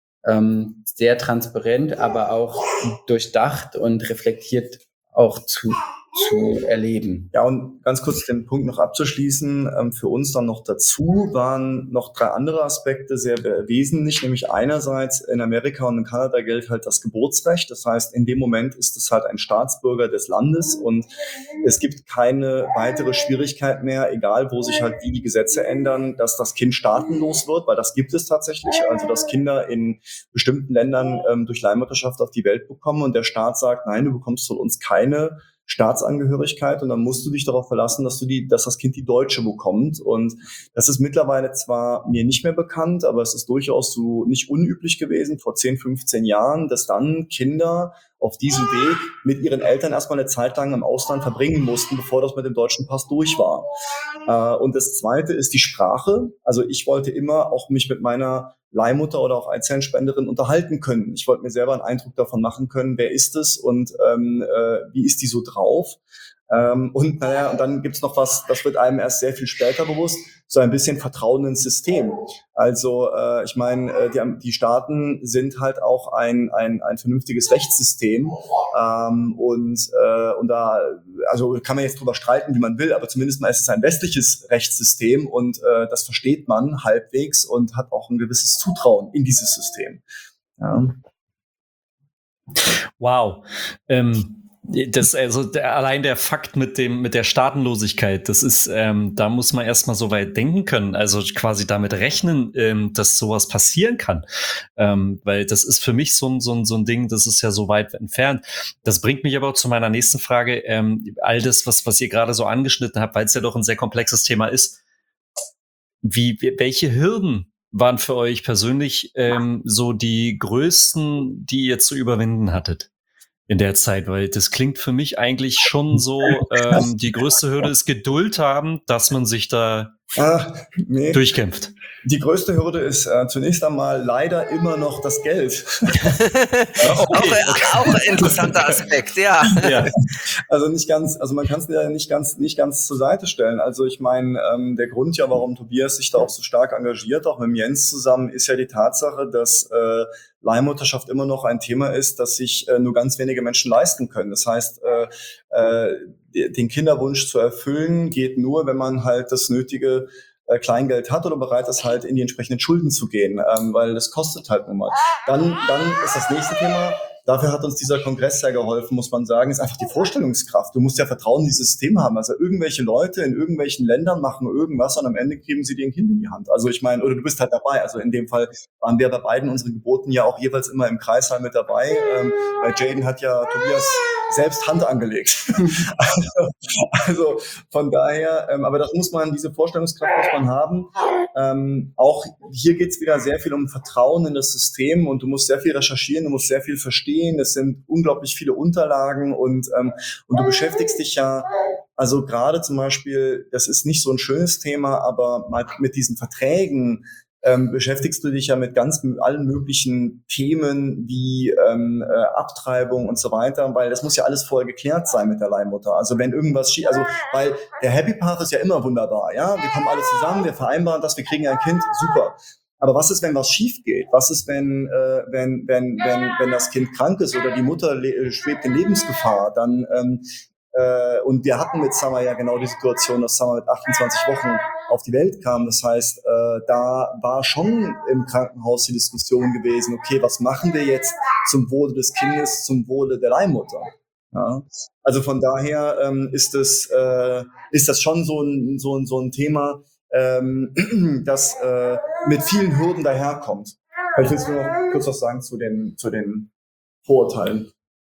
Ähm, sehr transparent, aber auch durchdacht und reflektiert auch zu, zu erleben. Ja, und ganz kurz den Punkt noch abzuschließen, ähm, für uns dann noch dazu waren noch drei andere Aspekte sehr wesentlich, nämlich einerseits in Amerika und in Kanada gilt halt das Geburtsrecht, das heißt, in dem Moment ist es halt ein Staatsbürger des Landes und es gibt keine weitere Schwierigkeit mehr, egal wo sich halt wie die Gesetze ändern, dass das Kind staatenlos wird, weil das gibt es tatsächlich, also dass Kinder in bestimmten Ländern ähm, durch Leihmutterschaft auf die Welt bekommen und der Staat sagt, nein, du bekommst von uns keine Staatsangehörigkeit und dann musst du dich darauf verlassen, dass du die, dass das Kind die deutsche bekommt. Und das ist mittlerweile zwar mir nicht mehr bekannt, aber es ist durchaus so nicht unüblich gewesen vor zehn, fünfzehn Jahren, dass dann Kinder auf diesem Weg mit ihren Eltern erstmal eine Zeit lang im Ausland verbringen mussten, bevor das mit dem deutschen Pass durch war. Äh, und das Zweite ist die Sprache. Also ich wollte immer auch mich mit meiner Leihmutter oder auch Eizellenspenderin unterhalten können. Ich wollte mir selber einen Eindruck davon machen können, wer ist es und ähm, äh, wie ist die so drauf. Ähm, und naja, und dann gibt's noch was, das wird einem erst sehr viel später bewusst, so ein bisschen Vertrauen ins System. Also äh, ich meine, äh, die, die Staaten sind halt auch ein ein, ein vernünftiges Rechtssystem ähm, und äh, und da also kann man jetzt drüber streiten, wie man will, aber zumindest mal ist es ein westliches Rechtssystem und äh, das versteht man halbwegs und hat auch ein gewisses Zutrauen in dieses System. Ja. Wow. Ähm Das, also der, allein der Fakt mit dem, mit der Staatenlosigkeit, das ist, ähm, da muss man erstmal so weit denken können, also quasi damit rechnen, ähm, dass sowas passieren kann. Ähm, weil das ist für mich so ein, so ein, so ein Ding, das ist ja so weit entfernt. Das bringt mich aber auch zu meiner nächsten Frage. Ähm, all das, was, was ihr gerade so angeschnitten habt, weil es ja doch ein sehr komplexes Thema ist. Wie, welche Hürden waren für euch persönlich ähm, so die größten, die ihr zu überwinden hattet in der Zeit? Weil das klingt für mich eigentlich schon so, ähm, die größte Hürde ist Geduld haben, dass man sich da ah, nee. durchkämpft. Die größte Hürde ist äh, zunächst einmal leider immer noch das Geld. okay, auch, okay. auch ein interessanter Aspekt, ja. ja. Also nicht ganz, also man kann es ja nicht ganz, nicht ganz zur Seite stellen. Also ich meine, ähm, der Grund ja, warum Tobias sich da auch so stark engagiert, auch mit dem Jens zusammen, ist ja die Tatsache, dass äh, Leihmutterschaft immer noch ein Thema ist, das sich äh, nur ganz wenige Menschen leisten können. Das heißt, äh, äh, den Kinderwunsch zu erfüllen geht nur, wenn man halt das nötige äh, Kleingeld hat oder bereit ist, halt in die entsprechenden Schulden zu gehen, ähm, weil das kostet halt nun mal. Dann, dann ist das nächste Thema. Dafür hat uns dieser Kongress sehr geholfen, muss man sagen, ist einfach die Vorstellungskraft. Du musst ja Vertrauen in dieses System haben. Also irgendwelche Leute in irgendwelchen Ländern machen irgendwas und am Ende kriegen sie dir ein Kind in die Hand. Also ich meine, oder du bist halt dabei. Also in dem Fall waren wir bei beiden unseren Geburten ja auch jeweils immer im Kreis halt mit dabei. Ähm, bei Jaden hat ja Tobias selbst Hand angelegt. also, also von daher, ähm, aber das muss man, diese Vorstellungskraft muss man haben. Ähm, auch hier geht es wieder sehr viel um Vertrauen in das System und du musst sehr viel recherchieren, du musst sehr viel verstehen. Es sind unglaublich viele Unterlagen und, ähm, und du beschäftigst dich ja, also gerade zum Beispiel, das ist nicht so ein schönes Thema, aber mal mit diesen Verträgen ähm, beschäftigst du dich ja mit ganz allen möglichen Themen wie ähm, äh, Abtreibung und so weiter, weil das muss ja alles vorher geklärt sein mit der Leihmutter. Also wenn irgendwas schief, also weil der Happy Path ist ja immer wunderbar, ja, wir kommen alle zusammen, wir vereinbaren das, wir kriegen ein Kind, super. Aber was ist, wenn was schief geht? Was ist, wenn äh, wenn wenn wenn wenn das Kind krank ist oder die Mutter le- schwebt in Lebensgefahr? Dann ähm, äh, und wir hatten mit Summer ja genau die Situation, dass Summer mit achtundzwanzig Wochen auf die Welt kam. Das heißt, äh, da war schon im Krankenhaus die Diskussion gewesen, okay, was machen wir jetzt zum Wohle des Kindes, zum Wohle der Leihmutter? Ja. Also von daher ähm, ist es äh, ist das schon so ein so ein so ein Thema, ähm, das äh, mit vielen Hürden daherkommt. Vielleicht willst du noch kurz was sagen zu den zu den Vorurteilen.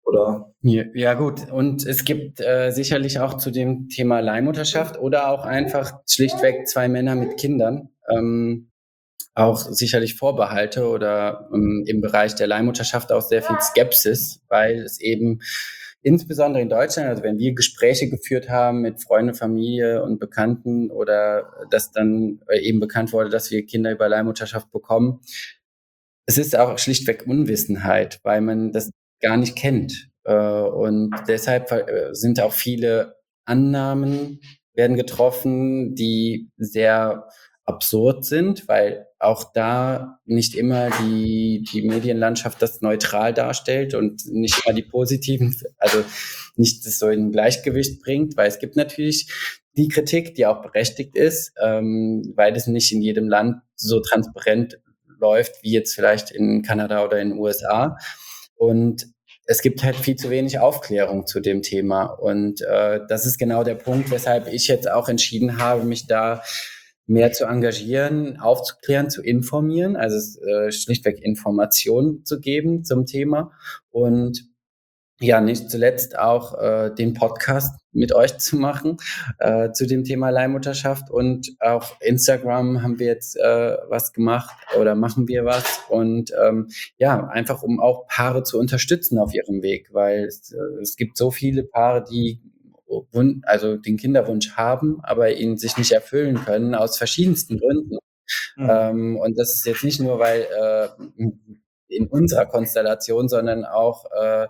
Oder? Ja, ja gut, und es gibt äh, sicherlich auch zu dem Thema Leihmutterschaft oder auch einfach schlichtweg zwei Männer mit Kindern ähm, auch sicherlich Vorbehalte oder ähm, im Bereich der Leihmutterschaft auch sehr viel Skepsis, weil es eben insbesondere in Deutschland, also wenn wir Gespräche geführt haben mit Freunden, Familie und Bekannten oder dass dann äh, eben bekannt wurde, dass wir Kinder über Leihmutterschaft bekommen, es ist auch schlichtweg Unwissenheit, weil man das gar nicht kennt. Äh, und deshalb äh, sind auch viele Annahmen werden getroffen, die sehr absurd sind, weil auch da nicht immer die, die Medienlandschaft das neutral darstellt und nicht immer die positiven, also nicht das so in Gleichgewicht bringt, weil es gibt natürlich die Kritik, die auch berechtigt ist, ähm, weil es nicht in jedem Land so transparent läuft, wie jetzt vielleicht in Kanada oder in den U S A. Und es gibt halt viel zu wenig Aufklärung zu dem Thema. Und äh, das ist genau der Punkt, weshalb ich jetzt auch entschieden habe, mich da mehr zu engagieren, aufzuklären, zu informieren, also äh, schlichtweg Informationen zu geben zum Thema. Und ja, nicht zuletzt auch äh, den Podcast mit euch zu machen äh, zu dem Thema Leihmutterschaft, und auch Instagram haben wir jetzt äh, was gemacht oder machen wir was, und ähm, ja, einfach um auch Paare zu unterstützen auf ihrem Weg, weil es, äh, es gibt so viele Paare, die Wun- also den Kinderwunsch haben, aber ihn sich nicht erfüllen können aus verschiedensten Gründen. Mhm. Ähm, und das ist jetzt nicht nur, weil äh, in unserer Konstellation, sondern auch äh,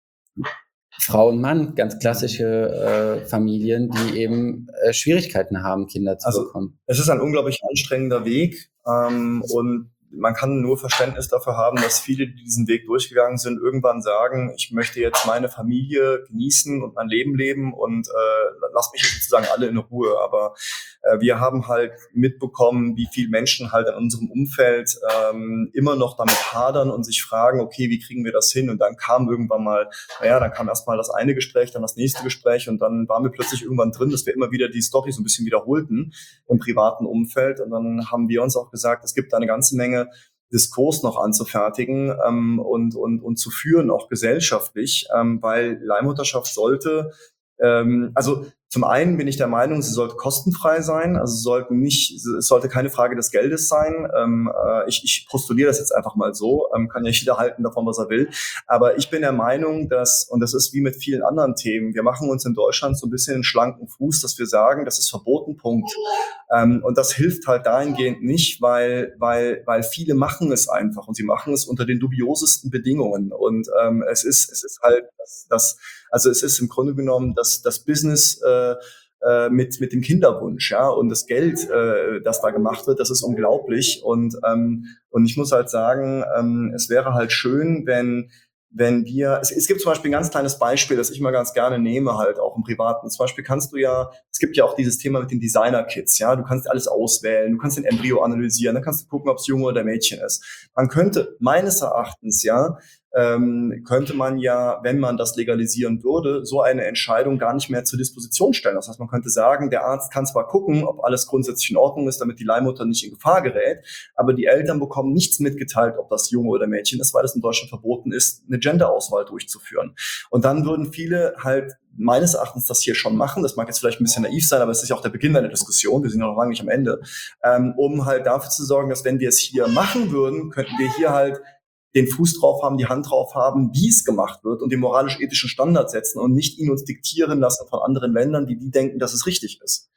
Frau und Mann, ganz klassische äh, Familien, die eben äh, Schwierigkeiten haben, Kinder zu Also bekommen. es ist ein unglaublich anstrengender Weg ähm, und man kann nur Verständnis dafür haben, dass viele, die diesen Weg durchgegangen sind, irgendwann sagen, ich möchte jetzt meine Familie genießen und mein Leben leben und äh, lass mich sozusagen alle in Ruhe. Aber äh, wir haben halt mitbekommen, wie viele Menschen halt in unserem Umfeld ähm, immer noch damit hadern und sich fragen, okay, wie kriegen wir das hin? Und dann kam irgendwann mal, naja, dann kam erstmal das eine Gespräch, dann das nächste Gespräch und dann waren wir plötzlich irgendwann drin, dass wir immer wieder die Story so ein bisschen wiederholten im privaten Umfeld. Und dann haben wir uns auch gesagt, es gibt da eine ganze Menge Diskurs noch anzufertigen ähm, und, und, und zu führen, auch gesellschaftlich, ähm, weil Leihmutterschaft sollte, ähm, also zum einen bin ich der Meinung, sie sollte kostenfrei sein, also es sollte nicht, es sollte keine Frage des Geldes sein. Ähm, äh, ich, ich postuliere das jetzt einfach mal so, ähm, kann ja jeder halten davon, was er will. Aber ich bin der Meinung, dass, und das ist wie mit vielen anderen Themen, wir machen uns in Deutschland so ein bisschen einen schlanken Fuß, dass wir sagen, das ist verboten, Punkt. Ähm, und das hilft halt dahingehend nicht, weil, weil, weil viele machen es einfach und sie machen es unter den dubiosesten Bedingungen. Und ähm, es ist, es ist halt das, das, also es ist im Grunde genommen das, das Business äh, äh, mit mit dem Kinderwunsch, ja, und das Geld, äh, das da gemacht wird, das ist unglaublich. Und ähm, und ich muss halt sagen, ähm, es wäre halt schön, wenn wenn wir, es, es gibt zum Beispiel ein ganz kleines Beispiel, das ich mal ganz gerne nehme, halt auch im Privaten. Zum Beispiel kannst du ja, es gibt ja auch dieses Thema mit den Designer-Kits, ja, du kannst alles auswählen, du kannst den Embryo analysieren, dann kannst du gucken, ob es Junge oder Mädchen ist. Man könnte meines Erachtens, ja, ähm, könnte man ja, wenn man das legalisieren würde, so eine Entscheidung gar nicht mehr zur Disposition stellen. Das heißt, man könnte sagen, der Arzt kann zwar gucken, ob alles grundsätzlich in Ordnung ist, damit die Leihmutter nicht in Gefahr gerät, aber die Eltern bekommen nichts mitgeteilt, ob das Junge oder Mädchen ist, weil es in Deutschland verboten ist, eine Genderauswahl durchzuführen. Und dann würden viele halt meines Erachtens das hier schon machen. Das mag jetzt vielleicht ein bisschen naiv sein, aber es ist ja auch der Beginn einer Diskussion. Wir sind ja noch lange nicht am Ende. Ähm, um halt dafür zu sorgen, dass wenn wir es hier machen würden, könnten wir hier halt den Fuß drauf haben, die Hand drauf haben, wie es gemacht wird und den moralisch-ethischen Standard setzen und nicht ihn uns diktieren lassen von anderen Ländern, die die denken, dass es richtig ist.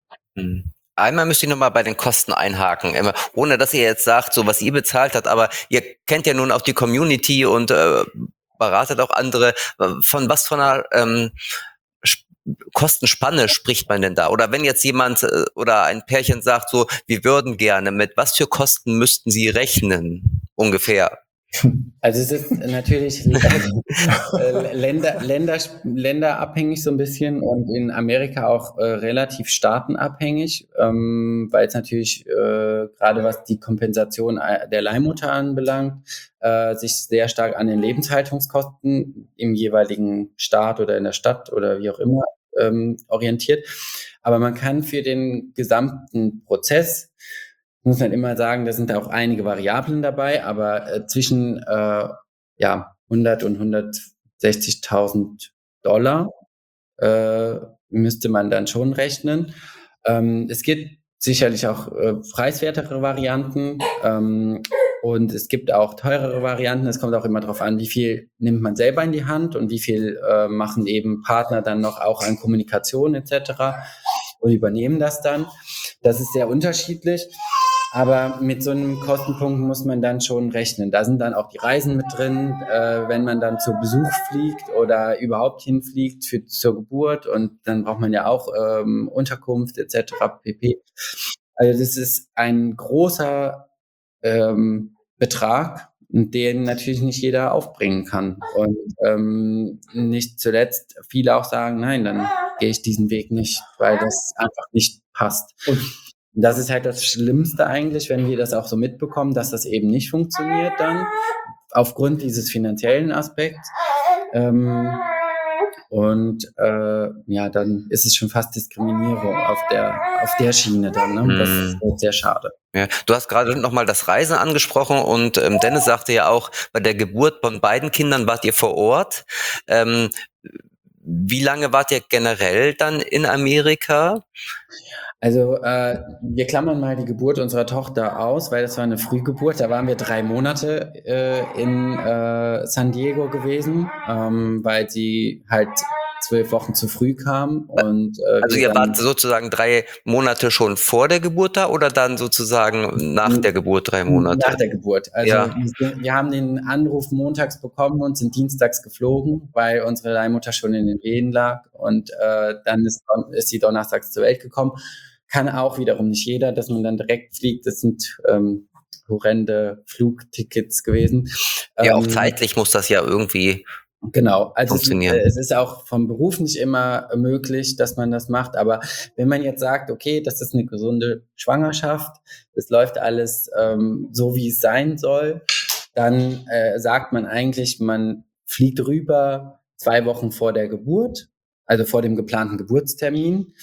Hm. Einmal müsst ihr nochmal bei den Kosten einhaken, immer, ohne dass ihr jetzt sagt, so was ihr bezahlt habt, aber ihr kennt ja nun auch die Community und äh, beratet auch andere. Von was von einer ähm, Kostenspanne spricht man denn da? Oder wenn jetzt jemand äh, oder ein Pärchen sagt, so, wir würden gerne, mit was für Kosten müssten sie rechnen, ungefähr? Also es ist natürlich äh, Länder, Länder, länderabhängig so ein bisschen und in Amerika auch äh, relativ staatenabhängig, ähm, weil es natürlich äh, gerade was die Kompensation der Leihmutter anbelangt, äh, sich sehr stark an den Lebenshaltungskosten im jeweiligen Staat oder in der Stadt oder wie auch immer ähm, orientiert. Aber man kann für den gesamten Prozess, muss man immer sagen, da sind auch einige Variablen dabei, aber äh, zwischen äh, ja, hundert und hundert sechzigtausend Dollar äh, müsste man dann schon rechnen. Ähm, es gibt sicherlich auch äh, preiswertere Varianten ähm, und es gibt auch teurere Varianten. Es kommt auch immer darauf an, wie viel nimmt man selber in die Hand und wie viel äh, machen eben Partner dann noch auch an Kommunikation et cetera und übernehmen das dann. Das ist sehr unterschiedlich. Aber mit so einem Kostenpunkt muss man dann schon rechnen. Da sind dann auch die Reisen mit drin, äh, wenn man dann zu Besuch fliegt oder überhaupt hinfliegt für, zur Geburt. Und dann braucht man ja auch ähm, Unterkunft et cetera pp. Also das ist ein großer ähm, Betrag, den natürlich nicht jeder aufbringen kann. Und ähm, nicht zuletzt viele auch sagen, nein, dann gehe ich diesen Weg nicht, weil das einfach nicht passt. Und das ist halt das Schlimmste eigentlich, wenn wir das auch so mitbekommen, dass das eben nicht funktioniert dann, aufgrund dieses finanziellen Aspekts. Ähm, und äh, ja, dann ist es schon fast Diskriminierung auf der, auf der Schiene dann. Ne? Das ist halt sehr schade. Ja, du hast gerade nochmal das Reisen angesprochen und ähm, Dennis sagte ja auch, bei der Geburt von beiden Kindern wart ihr vor Ort. Ähm, wie lange wart ihr generell dann in Amerika? Also äh, wir klammern mal die Geburt unserer Tochter aus, weil das war eine Frühgeburt. Da waren wir drei Monate äh, in äh, San Diego gewesen, ähm, weil sie halt zwölf Wochen zu früh kam. Und, äh, also ihr wart sozusagen drei Monate schon vor der Geburt da oder dann sozusagen nach der Geburt drei Monate? Nach der Geburt. Also ja. wir, wir haben den Anruf montags bekommen und sind dienstags geflogen, weil unsere Leihmutter schon in den Wehen lag. Und äh, dann ist, ist sie donnerstags zur Welt gekommen. Kann auch wiederum nicht jeder, dass man dann direkt fliegt. Das sind ähm, horrende Flugtickets gewesen. Ja, ähm, auch zeitlich muss das ja irgendwie Genau, also funktionieren. Es, es ist auch vom Beruf nicht immer möglich, dass man das macht, aber wenn man jetzt sagt, okay, das ist eine gesunde Schwangerschaft, es läuft alles ähm, so, wie es sein soll, dann äh, sagt man eigentlich, man fliegt rüber zwei Wochen vor der Geburt, also vor dem geplanten Geburtstermin,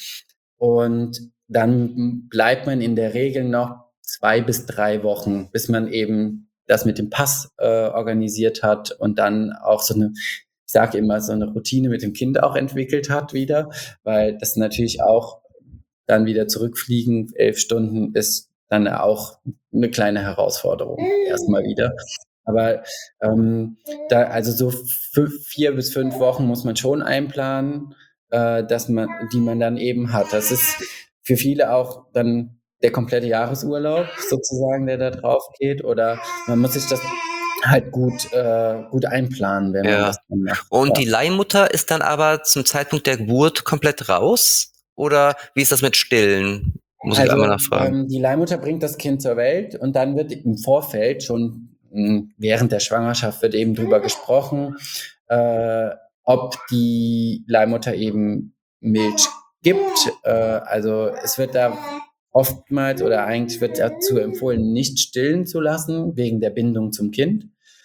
und dann bleibt man in der Regel noch zwei bis drei Wochen, bis man eben das mit dem Pass äh, organisiert hat und dann auch so eine, ich sage immer, so eine Routine mit dem Kind auch entwickelt hat wieder, weil das natürlich auch dann wieder zurückfliegen, elf Stunden ist dann auch eine kleine Herausforderung erstmal wieder. Aber ähm, da, also so fünf, vier bis fünf Wochen muss man schon einplanen, äh, dass man, die man dann eben hat. Das ist für viele auch dann der komplette Jahresurlaub sozusagen, der da drauf geht, oder man muss sich das halt gut, äh, gut einplanen, wenn ja. man das dann macht. Und ja. die Leihmutter ist dann aber zum Zeitpunkt der Geburt komplett raus? Oder wie ist das mit Stillen? Muss also, ich einmal nachfragen. Ähm, die Leihmutter bringt das Kind zur Welt und dann wird im Vorfeld schon mh, während der Schwangerschaft wird eben drüber gesprochen, äh, ob die Leihmutter eben Milch gibt. Äh, also es wird da oftmals oder eigentlich wird dazu empfohlen, nicht stillen zu lassen, wegen der Bindung zum Kind.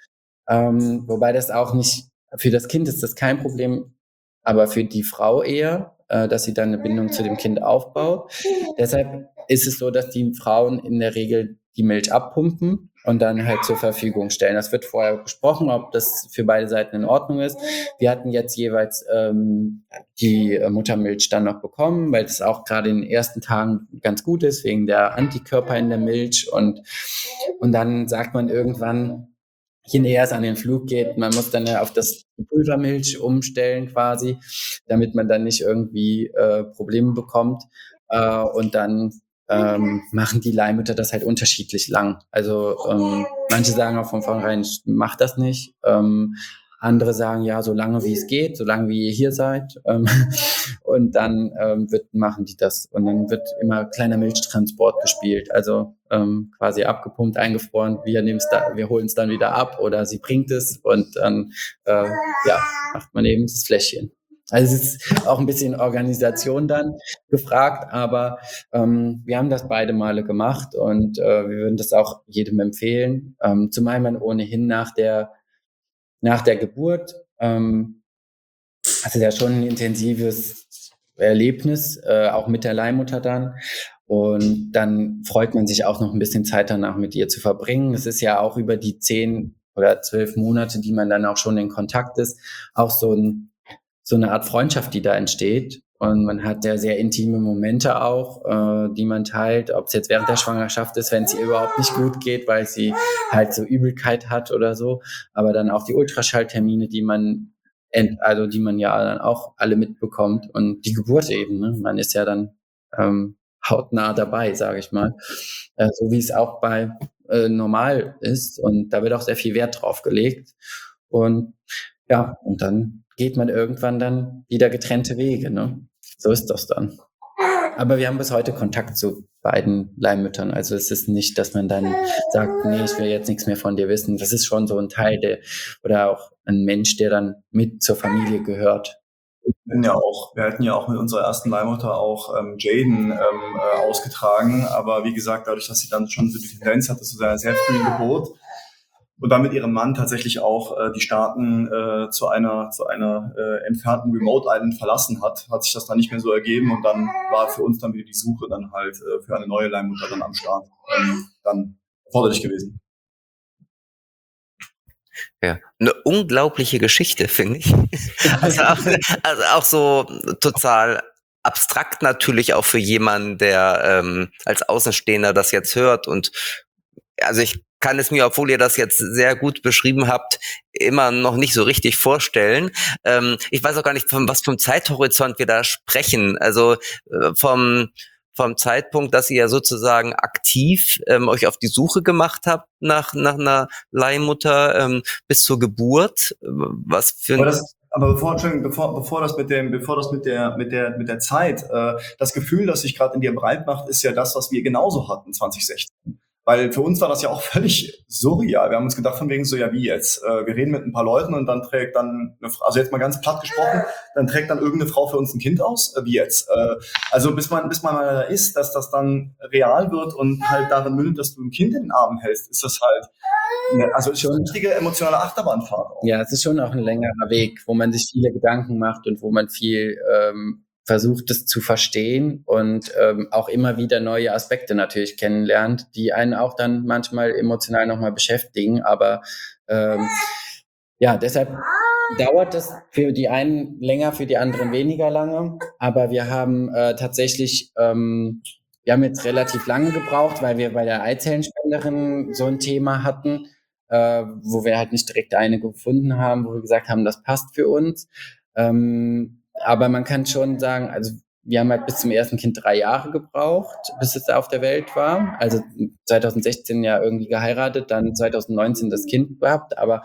Ähm, wobei das auch nicht, für das Kind ist das kein Problem, aber für die Frau eher, äh, dass sie dann eine Bindung zu dem Kind aufbaut. Deshalb ist es so, dass die Frauen in der Regel die Milch abpumpen und dann halt zur Verfügung stellen. Das wird vorher besprochen, ob das für beide Seiten in Ordnung ist. Wir hatten jetzt jeweils ähm, die Muttermilch dann noch bekommen, weil das auch gerade in den ersten Tagen ganz gut ist, wegen der Antikörper in der Milch. Und, und dann sagt man irgendwann, je näher es an den Flug geht, man muss dann ja auf das Pulvermilch umstellen quasi, damit man dann nicht irgendwie äh, Probleme bekommt. Äh, und dann ähm, machen die Leihmütter das halt unterschiedlich lang. Also ähm, manche sagen auch von vornherein, ich mach das nicht. Ähm, andere sagen, ja, so lange wie es geht, so lange wie ihr hier seid. Ähm, und dann ähm, wird, machen die das. Und dann wird immer kleiner Milchtransport gespielt. Also ähm, quasi abgepumpt, eingefroren. Wir nehmen es da, wir holen es dann wieder ab oder sie bringt es und dann äh, ja, macht man eben das Fläschchen. Also es ist auch ein bisschen Organisation dann gefragt, aber ähm, wir haben das beide Male gemacht und äh, wir würden das auch jedem empfehlen. Ähm, zumal man ohnehin nach der nach der Geburt ähm, hatte ja schon ein intensives Erlebnis, äh, auch mit der Leihmutter dann. Und dann freut man sich auch noch ein bisschen Zeit danach mit ihr zu verbringen. Es ist ja auch über die zehn oder zwölf Monate, die man dann auch schon in Kontakt ist, auch so, ein, so eine Art Freundschaft, die da entsteht. Und man hat ja sehr intime Momente auch, äh, die man teilt, ob es jetzt während der Schwangerschaft ist, wenn es ihr überhaupt nicht gut geht, weil sie halt so Übelkeit hat oder so. Aber dann auch die Ultraschalltermine, die man ent, also die man ja dann auch alle mitbekommt. Und die Geburt eben, ne? Man ist ja dann ähm, hautnah dabei, sage ich mal. Äh, so wie es auch bei äh, normal ist. Und da wird auch sehr viel Wert drauf gelegt. Und ja, und dann geht man irgendwann dann wieder getrennte Wege, ne? So ist das dann. Aber wir haben bis heute Kontakt zu beiden Leihmüttern. Also es ist nicht, dass man dann sagt, nee, ich will jetzt nichts mehr von dir wissen. Das ist schon so ein Teil, der, oder auch ein Mensch, der dann mit zur Familie gehört. Wir hatten ja auch, wir hatten ja auch mit unserer ersten Leihmutter auch ähm, Jaden ähm, äh, ausgetragen. Aber wie gesagt, dadurch, dass sie dann schon so die Tendenz hatte zu einer sehr frühen Geburt, und dann mit ihrem Mann tatsächlich auch äh, die Staaten äh, zu einer zu einer äh, entfernten Remote Island verlassen hat, hat sich das dann nicht mehr so ergeben und dann war für uns dann wieder die Suche dann halt äh, für eine neue Leihmutter dann am Start ähm, dann erforderlich gewesen. Ja, eine unglaubliche Geschichte, finde ich. Also auch, also auch so total abstrakt natürlich auch für jemanden, der ähm, als Außenstehender das jetzt hört und also ich kann es mir, obwohl ihr das jetzt sehr gut beschrieben habt, immer noch nicht so richtig vorstellen. Ähm, ich weiß auch gar nicht, von was für einem Zeithorizont wir da sprechen. Also äh, vom vom Zeitpunkt, dass ihr sozusagen aktiv ähm, euch auf die Suche gemacht habt nach nach einer Leihmutter ähm, bis zur Geburt. Was für ein Aber, das, aber bevor, Entschuldigung, bevor, bevor das mit dem, bevor das mit der mit der mit der Zeit, äh, das Gefühl, das sich gerade in dir breit macht, ist ja das, was wir genauso hatten zwanzig sechzehn. Weil für uns war das ja auch völlig surreal. Wir haben uns gedacht von wegen so, ja wie jetzt? Äh, wir reden mit ein paar Leuten und dann trägt dann, eine, also jetzt mal ganz platt gesprochen, dann trägt dann irgendeine Frau für uns ein Kind aus? Äh, wie jetzt? Äh, also bis man bis man mal da ist, dass das dann real wird und halt darin mündet, dass du ein Kind in den Armen hältst, ist das halt, ne, also ist schon eine richtige emotionale Achterbahnfahrt auch. Ja, es ist schon auch ein längerer Weg, wo man sich viele Gedanken macht und wo man viel ähm, versucht, es zu verstehen und ähm, auch immer wieder neue Aspekte natürlich kennenlernt, die einen auch dann manchmal emotional nochmal beschäftigen. Aber ähm, ja, deshalb dauert es für die einen länger, für die anderen weniger lange. Aber wir haben äh, tatsächlich, ähm, wir haben jetzt relativ lange gebraucht, weil wir bei der Eizellenspenderin so ein Thema hatten, äh, wo wir halt nicht direkt eine gefunden haben, wo wir gesagt haben, das passt für uns. Ähm, aber man kann schon sagen, also wir haben halt bis zum ersten Kind drei Jahre gebraucht, bis es auf der Welt war. Also zwanzig sechzehn ja irgendwie geheiratet, dann zwanzig neunzehn das Kind gehabt. Aber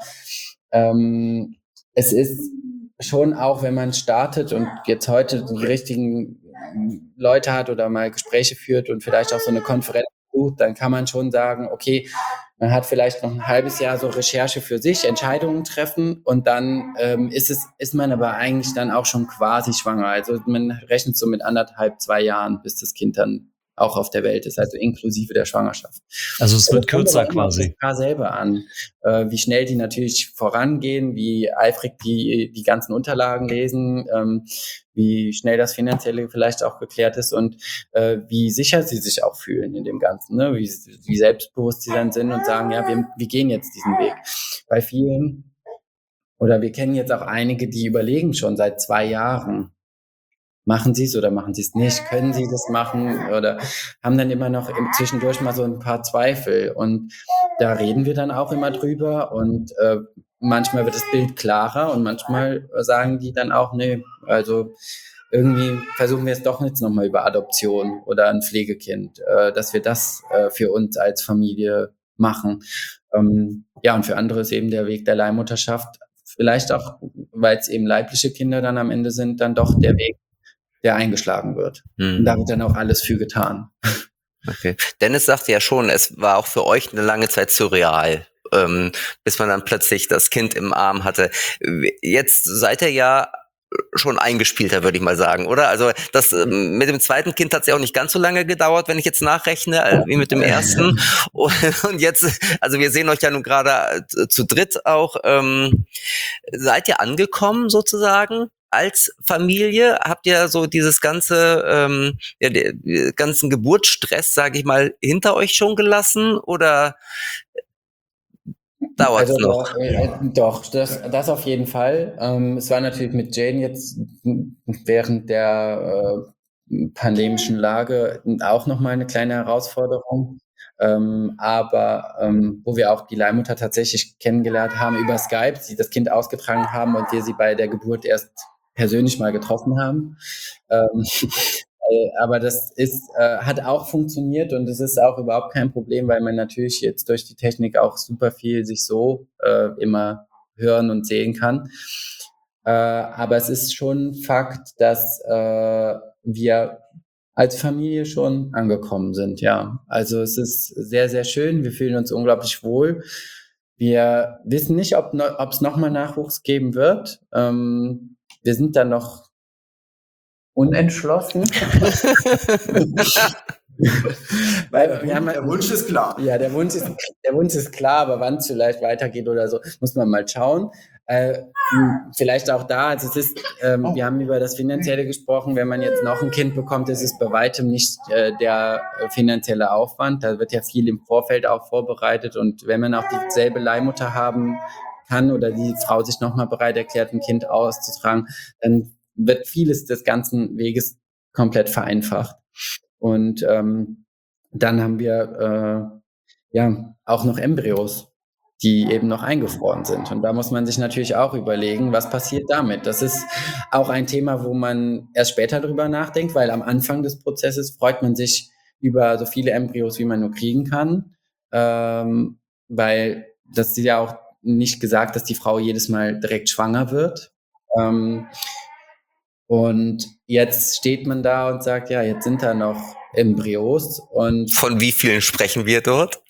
ähm, es ist schon auch, wenn man startet und jetzt heute die richtigen Leute hat oder mal Gespräche führt und vielleicht auch so eine Konferenz sucht, dann kann man schon sagen, okay, man hat vielleicht noch ein halbes Jahr so Recherche für sich, Entscheidungen treffen und dann ähm, ist es, ist man aber eigentlich dann auch schon quasi schwanger. Also man rechnet so mit anderthalb, zwei Jahren, bis das Kind dann auch auf der Welt ist, also inklusive der Schwangerschaft. Also es wird kürzer quasi. Das Paar selber an, äh, wie schnell die natürlich vorangehen, wie eifrig die die ganzen Unterlagen lesen, ähm, wie schnell das Finanzielle vielleicht auch geklärt ist und äh, wie sicher sie sich auch fühlen in dem Ganzen, ne? wie, wie selbstbewusst sie dann sind und sagen, ja, wir, wir gehen jetzt diesen Weg. Bei vielen, oder wir kennen jetzt auch einige, die überlegen schon seit zwei Jahren, machen sie es oder machen sie es nicht? Können sie das machen? Oder haben dann immer noch im, zwischendurch mal so ein paar Zweifel. Und da reden wir dann auch immer drüber. Und äh, manchmal wird das Bild klarer und manchmal sagen die dann auch, nee, also irgendwie versuchen wir es doch jetzt nochmal über Adoption oder ein Pflegekind, äh, dass wir das äh, für uns als Familie machen. Ähm, ja, und für andere ist eben der Weg der Leihmutterschaft vielleicht auch, weil es eben leibliche Kinder dann am Ende sind, dann doch der Weg, der eingeschlagen wird. Hm. Und da wird dann auch alles für getan. Okay. Dennis sagte ja schon, es war auch für euch eine lange Zeit surreal, ähm, bis man dann plötzlich das Kind im Arm hatte. Jetzt seid ihr ja schon eingespielter, würde ich mal sagen, oder? Also das ähm, mit dem zweiten Kind hat es ja auch nicht ganz so lange gedauert, wenn ich jetzt nachrechne, äh, wie mit dem ersten. Und, und jetzt, also wir sehen euch ja nun gerade äh, zu dritt auch. Ähm, seid ihr angekommen sozusagen? Als Familie habt ihr so dieses ganze, ähm, ja, den ganzen Geburtsstress, sage ich mal, hinter euch schon gelassen oder? dauert es Also noch. äh, doch, das, das auf jeden Fall. Ähm, es war natürlich mit Jane jetzt während der äh, pandemischen Lage auch nochmal eine kleine Herausforderung. Ähm, aber ähm, wo wir auch die Leihmutter tatsächlich kennengelernt haben über Skype, sie das Kind ausgetragen haben und wir sie bei der Geburt erst persönlich mal getroffen haben. Ähm, äh, aber das ist, äh, hat auch funktioniert und es ist auch überhaupt kein Problem, weil man natürlich jetzt durch die Technik auch super viel sich so äh, immer hören und sehen kann. Äh, aber es ist schon Fakt, dass äh, wir als Familie schon angekommen sind, ja. Also es ist sehr, sehr schön. Wir fühlen uns unglaublich wohl. Wir wissen nicht, ob no, es nochmal Nachwuchs geben wird. Ähm, wir sind da noch unentschlossen. Weil wir haben, Der Wunsch ist klar. Ja, der Wunsch ist, der Wunsch ist klar, aber wann es vielleicht weitergeht oder so, muss man mal schauen. Äh, vielleicht auch da, also es ist, ähm, oh. wir haben über das Finanzielle gesprochen, wenn man jetzt noch ein Kind bekommt, ist es bei weitem nicht äh, der finanzielle Aufwand, da wird ja viel im Vorfeld auch vorbereitet und wenn man auch dieselbe Leihmutter haben kann oder die Frau sich nochmal bereit erklärt, ein Kind auszutragen, dann wird vieles des ganzen Weges komplett vereinfacht. Und ähm, dann haben wir äh, ja auch noch Embryos, die eben noch eingefroren sind. Und da muss man sich natürlich auch überlegen, was passiert damit. Das ist auch ein Thema, wo man erst später drüber nachdenkt, weil am Anfang des Prozesses freut man sich über so viele Embryos, wie man nur kriegen kann, ähm, weil das ist ja auch nicht gesagt, dass die Frau jedes Mal direkt schwanger wird. Ähm, und jetzt steht man da und sagt, ja, jetzt sind da noch Embryos. Und von wie vielen sprechen wir dort?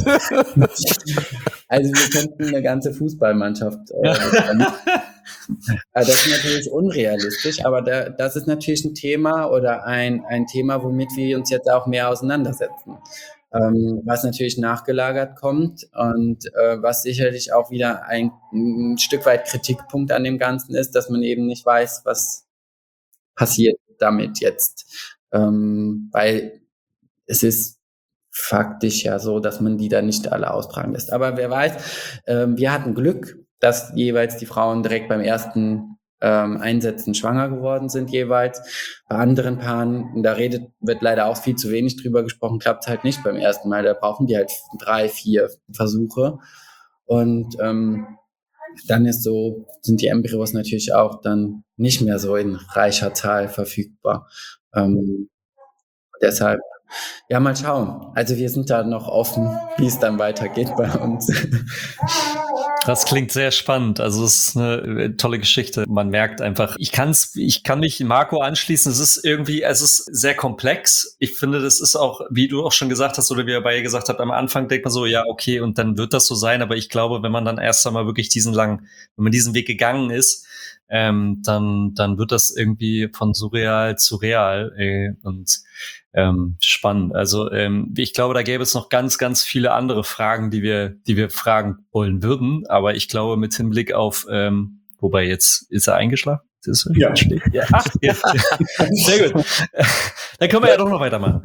Also wir könnten eine ganze Fußballmannschaft äh, das ist natürlich unrealistisch, aber da, das ist natürlich ein Thema oder ein, ein Thema, womit wir uns jetzt auch mehr auseinandersetzen. Ähm, was natürlich nachgelagert kommt und äh, was sicherlich auch wieder ein, ein Stück weit Kritikpunkt an dem Ganzen ist, dass man eben nicht weiß, was passiert damit jetzt. Ähm, weil es ist faktisch ja so, dass man die da nicht alle austragen lässt. Aber wer weiß, ähm, wir hatten Glück, dass jeweils die Frauen direkt beim ersten ähm, Einsetzen schwanger geworden sind jeweils. Bei anderen Paaren, da redet, wird leider auch viel zu wenig drüber gesprochen, klappt halt nicht beim ersten Mal. Da brauchen die halt drei, vier Versuche. Und ähm, dann ist so, sind die Embryos natürlich auch dann nicht mehr so in reicher Zahl verfügbar. Ähm, deshalb, ja, mal schauen. Also wir sind da noch offen, wie es dann weitergeht bei uns. Das klingt sehr spannend. Also es ist eine tolle Geschichte. Man merkt einfach, ich kann's, ich kann mich Marco anschließen. Es ist irgendwie, es ist sehr komplex. Ich finde, das ist auch, wie du auch schon gesagt hast oder wie ihr beide gesagt habt, am Anfang denkt man so, ja, okay, und dann wird das so sein. Aber ich glaube, wenn man dann erst einmal wirklich diesen langen, wenn man diesen Weg gegangen ist, ähm, dann, dann wird das irgendwie von surreal zu real. Äh, und Ähm, spannend. Also ähm, ich glaube, da gäbe es noch ganz, ganz viele andere Fragen, die wir, die wir fragen wollen würden. Aber ich glaube, mit Hinblick auf, ähm, wobei jetzt ist er eingeschlafen. Ist er? Ja. ja. Ach, ja. Sehr gut. Dann können wir ja doch noch weitermachen.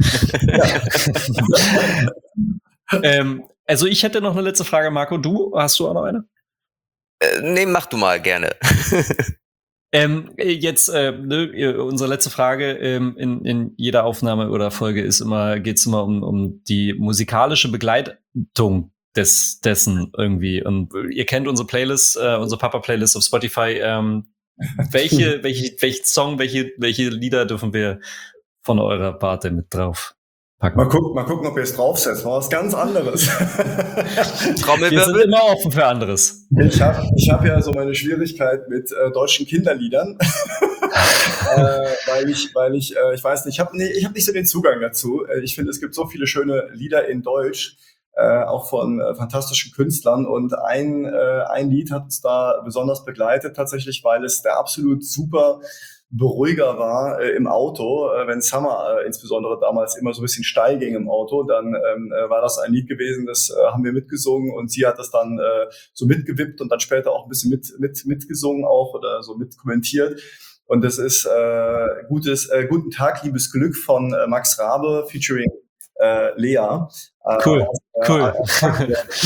ähm, also ich hätte noch eine letzte Frage, Marco. Du, hast du auch noch eine? Äh, nee, mach du mal gerne. Ähm, jetzt äh, ne, unsere letzte Frage ähm, in, in jeder Aufnahme oder Folge ist immer, geht's immer um, um die musikalische Begleitung des dessen irgendwie. Und ihr kennt unsere Playlist, äh, unsere Papa-Playlist auf Spotify. Ähm, welche, welche, welchen Song, welche, welche Lieder dürfen wir von eurer Parte mit drauf packen? Mal gucken, mal gucken, ob ihr es draufsetzt. Mal was ganz anderes. Wir sind immer offen für anderes. Ich habe ich hab ja so meine Schwierigkeit mit äh, deutschen Kinderliedern, äh, weil ich, weil ich, äh, ich weiß nicht, ich habe nee, ich hab nicht so den Zugang dazu. Ich finde, es gibt so viele schöne Lieder in Deutsch, äh, auch von äh, fantastischen Künstlern. Und ein, äh, ein Lied hat uns da besonders begleitet, tatsächlich, weil es der absolut super Beruhiger war äh, im Auto, äh, wenn Summer äh, insbesondere damals immer so ein bisschen steil ging im Auto, dann ähm, äh, war das ein Lied gewesen, das äh, haben wir mitgesungen und sie hat das dann äh, so mitgewippt und dann später auch ein bisschen mit mit mitgesungen auch oder so mitkommentiert. Und das ist äh, gutes äh, Guten Tag, liebes Glück von äh, Max Rabe featuring äh, Lea. Cool, äh, cool. Äh,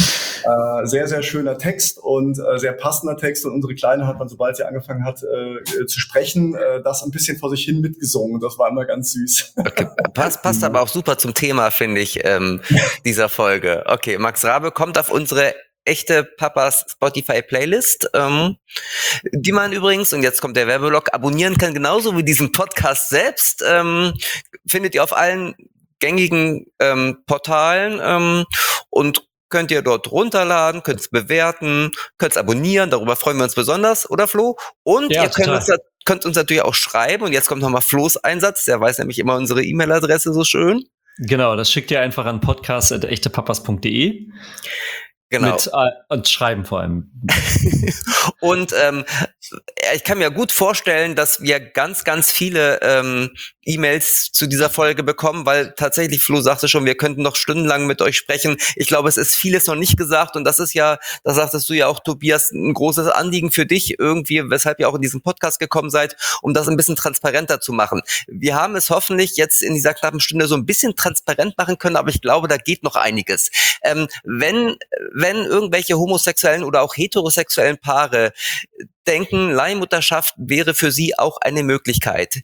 Äh, sehr, sehr schöner Text und äh, sehr passender Text. Und unsere Kleine hat man, sobald sie angefangen hat äh, zu sprechen, äh, das ein bisschen vor sich hin mitgesungen. Das war immer ganz süß. Okay. Passt, passt aber auch super zum Thema, finde ich, ähm, dieser Folge. Okay, Max Rabe kommt auf unsere echte Papas Spotify Playlist, ähm, die man übrigens, und jetzt kommt der Werbeblock, abonnieren kann, genauso wie diesen Podcast selbst. Ähm, findet ihr auf allen gängigen ähm, Portalen ähm, und könnt ihr dort runterladen, könnt es bewerten, könnt es abonnieren, darüber freuen wir uns besonders, oder Flo? Und Ja, ihr könnt total. uns, könnt uns natürlich auch schreiben, und jetzt kommt nochmal Flo's Einsatz, der weiß nämlich immer unsere E-Mail-Adresse so schön. Genau, das schickt ihr einfach an podcast at echtepapas punkt de. Genau. Mit, äh, und schreiben vor allem. Und ähm, ich kann mir gut vorstellen, dass wir ganz, ganz viele ähm, E-Mails zu dieser Folge bekommen, weil tatsächlich, Flo sagte schon, wir könnten noch stundenlang mit euch sprechen. Ich glaube, es ist vieles noch nicht gesagt, und das ist ja, da sagtest du ja auch, Tobias, ein großes Anliegen für dich irgendwie, weshalb ihr auch in diesen Podcast gekommen seid, um das ein bisschen transparenter zu machen. Wir haben es hoffentlich jetzt in dieser knappen Stunde so ein bisschen transparent machen können, aber ich glaube, da geht noch einiges. Ähm, wenn, wenn irgendwelche homosexuellen oder auch heterosexuellen Paare denken, Leihmutterschaft wäre für sie auch eine Möglichkeit,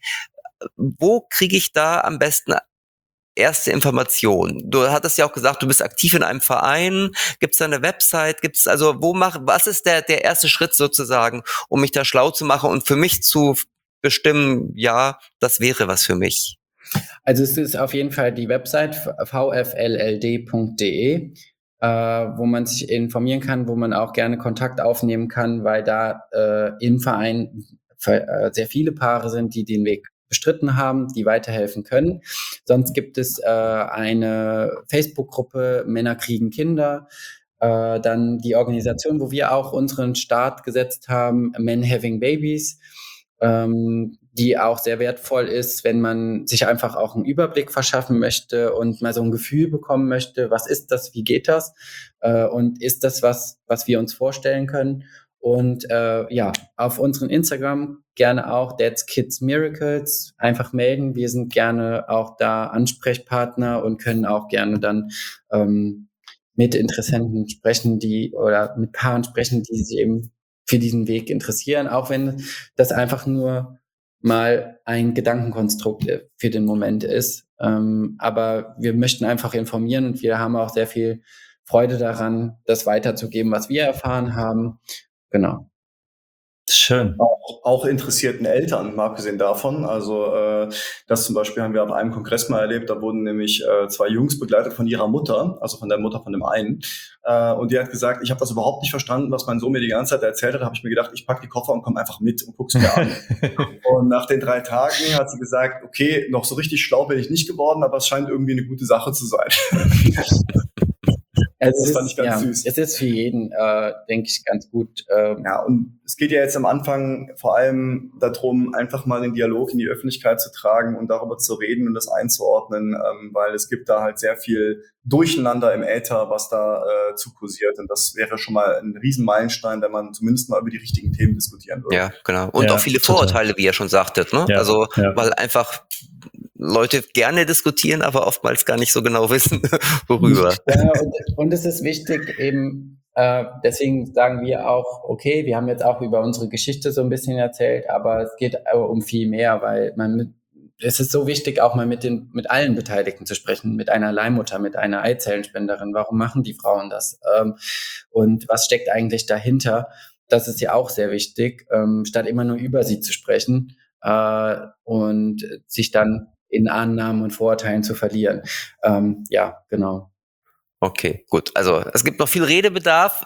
wo kriege ich da am besten erste Informationen? Du hattest ja auch gesagt, du bist aktiv in einem Verein. Gibt es da eine Website? Gibt es also, wo mach, was ist der, der erste Schritt sozusagen, um mich da schlau zu machen und für mich zu bestimmen, ja, das wäre was für mich? Also es ist auf jeden Fall die Website v f l l d punkt d e, äh, wo man sich informieren kann, wo man auch gerne Kontakt aufnehmen kann, weil da äh, im Verein äh, sehr viele Paare sind, die den Weg bestritten haben, die weiterhelfen können. Sonst gibt es äh, eine Facebook-Gruppe Männer kriegen Kinder, äh, dann die Organisation, wo wir auch unseren Start gesetzt haben, Men Having Babies, ähm, die auch sehr wertvoll ist, wenn man sich einfach auch einen Überblick verschaffen möchte und mal so ein Gefühl bekommen möchte, was ist das, wie geht das, äh, und ist das was, was wir uns vorstellen können. Und äh, ja, auf unseren Instagram gerne auch Dad's Kids Miracles einfach melden. Wir sind gerne auch da Ansprechpartner und können auch gerne dann ähm, mit Interessenten sprechen, die oder mit Paaren sprechen, die sich eben für diesen Weg interessieren, auch wenn das einfach nur mal ein Gedankenkonstrukt für den Moment ist. Ähm, aber wir möchten einfach informieren, und wir haben auch sehr viel Freude daran, das weiterzugeben, was wir erfahren haben. Genau. Schön. Auch, auch interessierten Eltern, mal abgesehen davon. Also äh, das zum Beispiel haben wir auf einem Kongress mal erlebt, da wurden nämlich äh, zwei Jungs begleitet von ihrer Mutter, also von der Mutter von dem einen. Äh, und die hat gesagt, ich habe das überhaupt nicht verstanden, was mein Sohn mir die ganze Zeit erzählt hat. Da habe ich mir gedacht, ich pack die Koffer und komme einfach mit und guck's mir an. Und nach den drei Tagen hat sie gesagt, okay, noch so richtig schlau bin ich nicht geworden, aber es scheint irgendwie eine gute Sache zu sein. Also Das es fand ist, ich ganz ja, süß. es ist für jeden, äh, denke ich, ganz gut. Ähm, Ja, und es geht ja jetzt am Anfang vor allem darum, einfach mal den Dialog in die Öffentlichkeit zu tragen und darüber zu reden und das einzuordnen, ähm, weil es gibt da halt sehr viel Durcheinander im Äther, was da äh, zu kursiert. Und das wäre schon mal ein Riesenmeilenstein, wenn man zumindest mal über die richtigen Themen diskutieren würde. Ja, genau. Und Ja, auch viele total. Vorurteile, wie ihr schon sagtet, ne? Ja, also, ja. weil einfach Leute gerne diskutieren, aber oftmals gar nicht so genau wissen, worüber. Ja, und, und es ist wichtig eben, äh, deswegen sagen wir auch, okay, wir haben jetzt auch über unsere Geschichte so ein bisschen erzählt, aber es geht äh, um viel mehr, weil man mit, es ist so wichtig, auch mal mit den, mit allen Beteiligten zu sprechen, mit einer Leihmutter, mit einer Eizellenspenderin. Warum machen die Frauen das? Ähm, und was steckt eigentlich dahinter? Das ist ja auch sehr wichtig, ähm, statt immer nur über sie zu sprechen, äh, und sich dann in Annahmen und Vorurteilen zu verlieren. Ähm, ja, genau. Okay, gut. Also es gibt noch viel Redebedarf.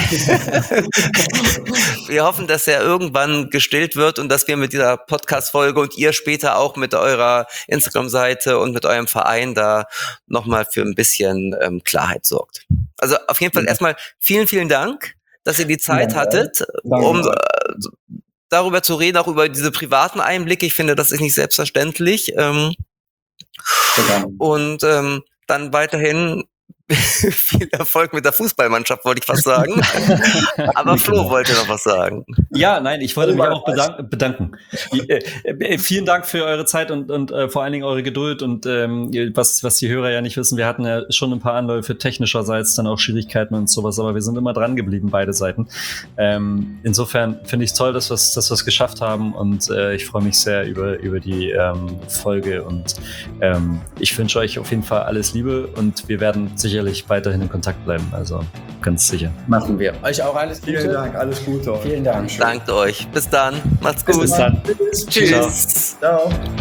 Wir hoffen, dass er irgendwann gestillt wird und dass wir mit dieser Podcast-Folge und ihr später auch mit eurer Instagram-Seite und mit eurem Verein da nochmal für ein bisschen ähm, Klarheit sorgt. Also auf jeden Fall Ja. erstmal vielen, vielen Dank, dass ihr die Zeit Ja, hattet, danke. um äh, darüber zu reden, auch über diese privaten Einblicke. Ich finde, das ist nicht selbstverständlich. Ähm, Genau. und ähm, dann weiterhin viel Erfolg mit der Fußballmannschaft, wollte ich fast sagen. Aber Flo Genau. wollte noch was sagen. Ja, nein, ich wollte mich Oh, auch bedank bedanken. Äh, äh, vielen Dank für eure Zeit und, und äh, vor allen Dingen eure Geduld und ähm, was, was die Hörer ja nicht wissen, wir hatten ja schon ein paar Anläufe technischerseits, dann auch Schwierigkeiten und sowas, aber wir sind immer dran geblieben, beide Seiten. Ähm, insofern finde ich es toll, dass wir es dass wir's geschafft haben und äh, ich freue mich sehr über, über die ähm, Folge und ähm, ich wünsche euch auf jeden Fall alles Liebe und wir werden sicherlich weiterhin in Kontakt bleiben, also ganz sicher. Machen wir. Euch auch alles Gute. Vielen Dank, alles Gute. Vielen Dank. Dankeschön. Dankt euch. Bis dann. Macht's gut. Bis dann. Tschüss. Tschüss. Ciao.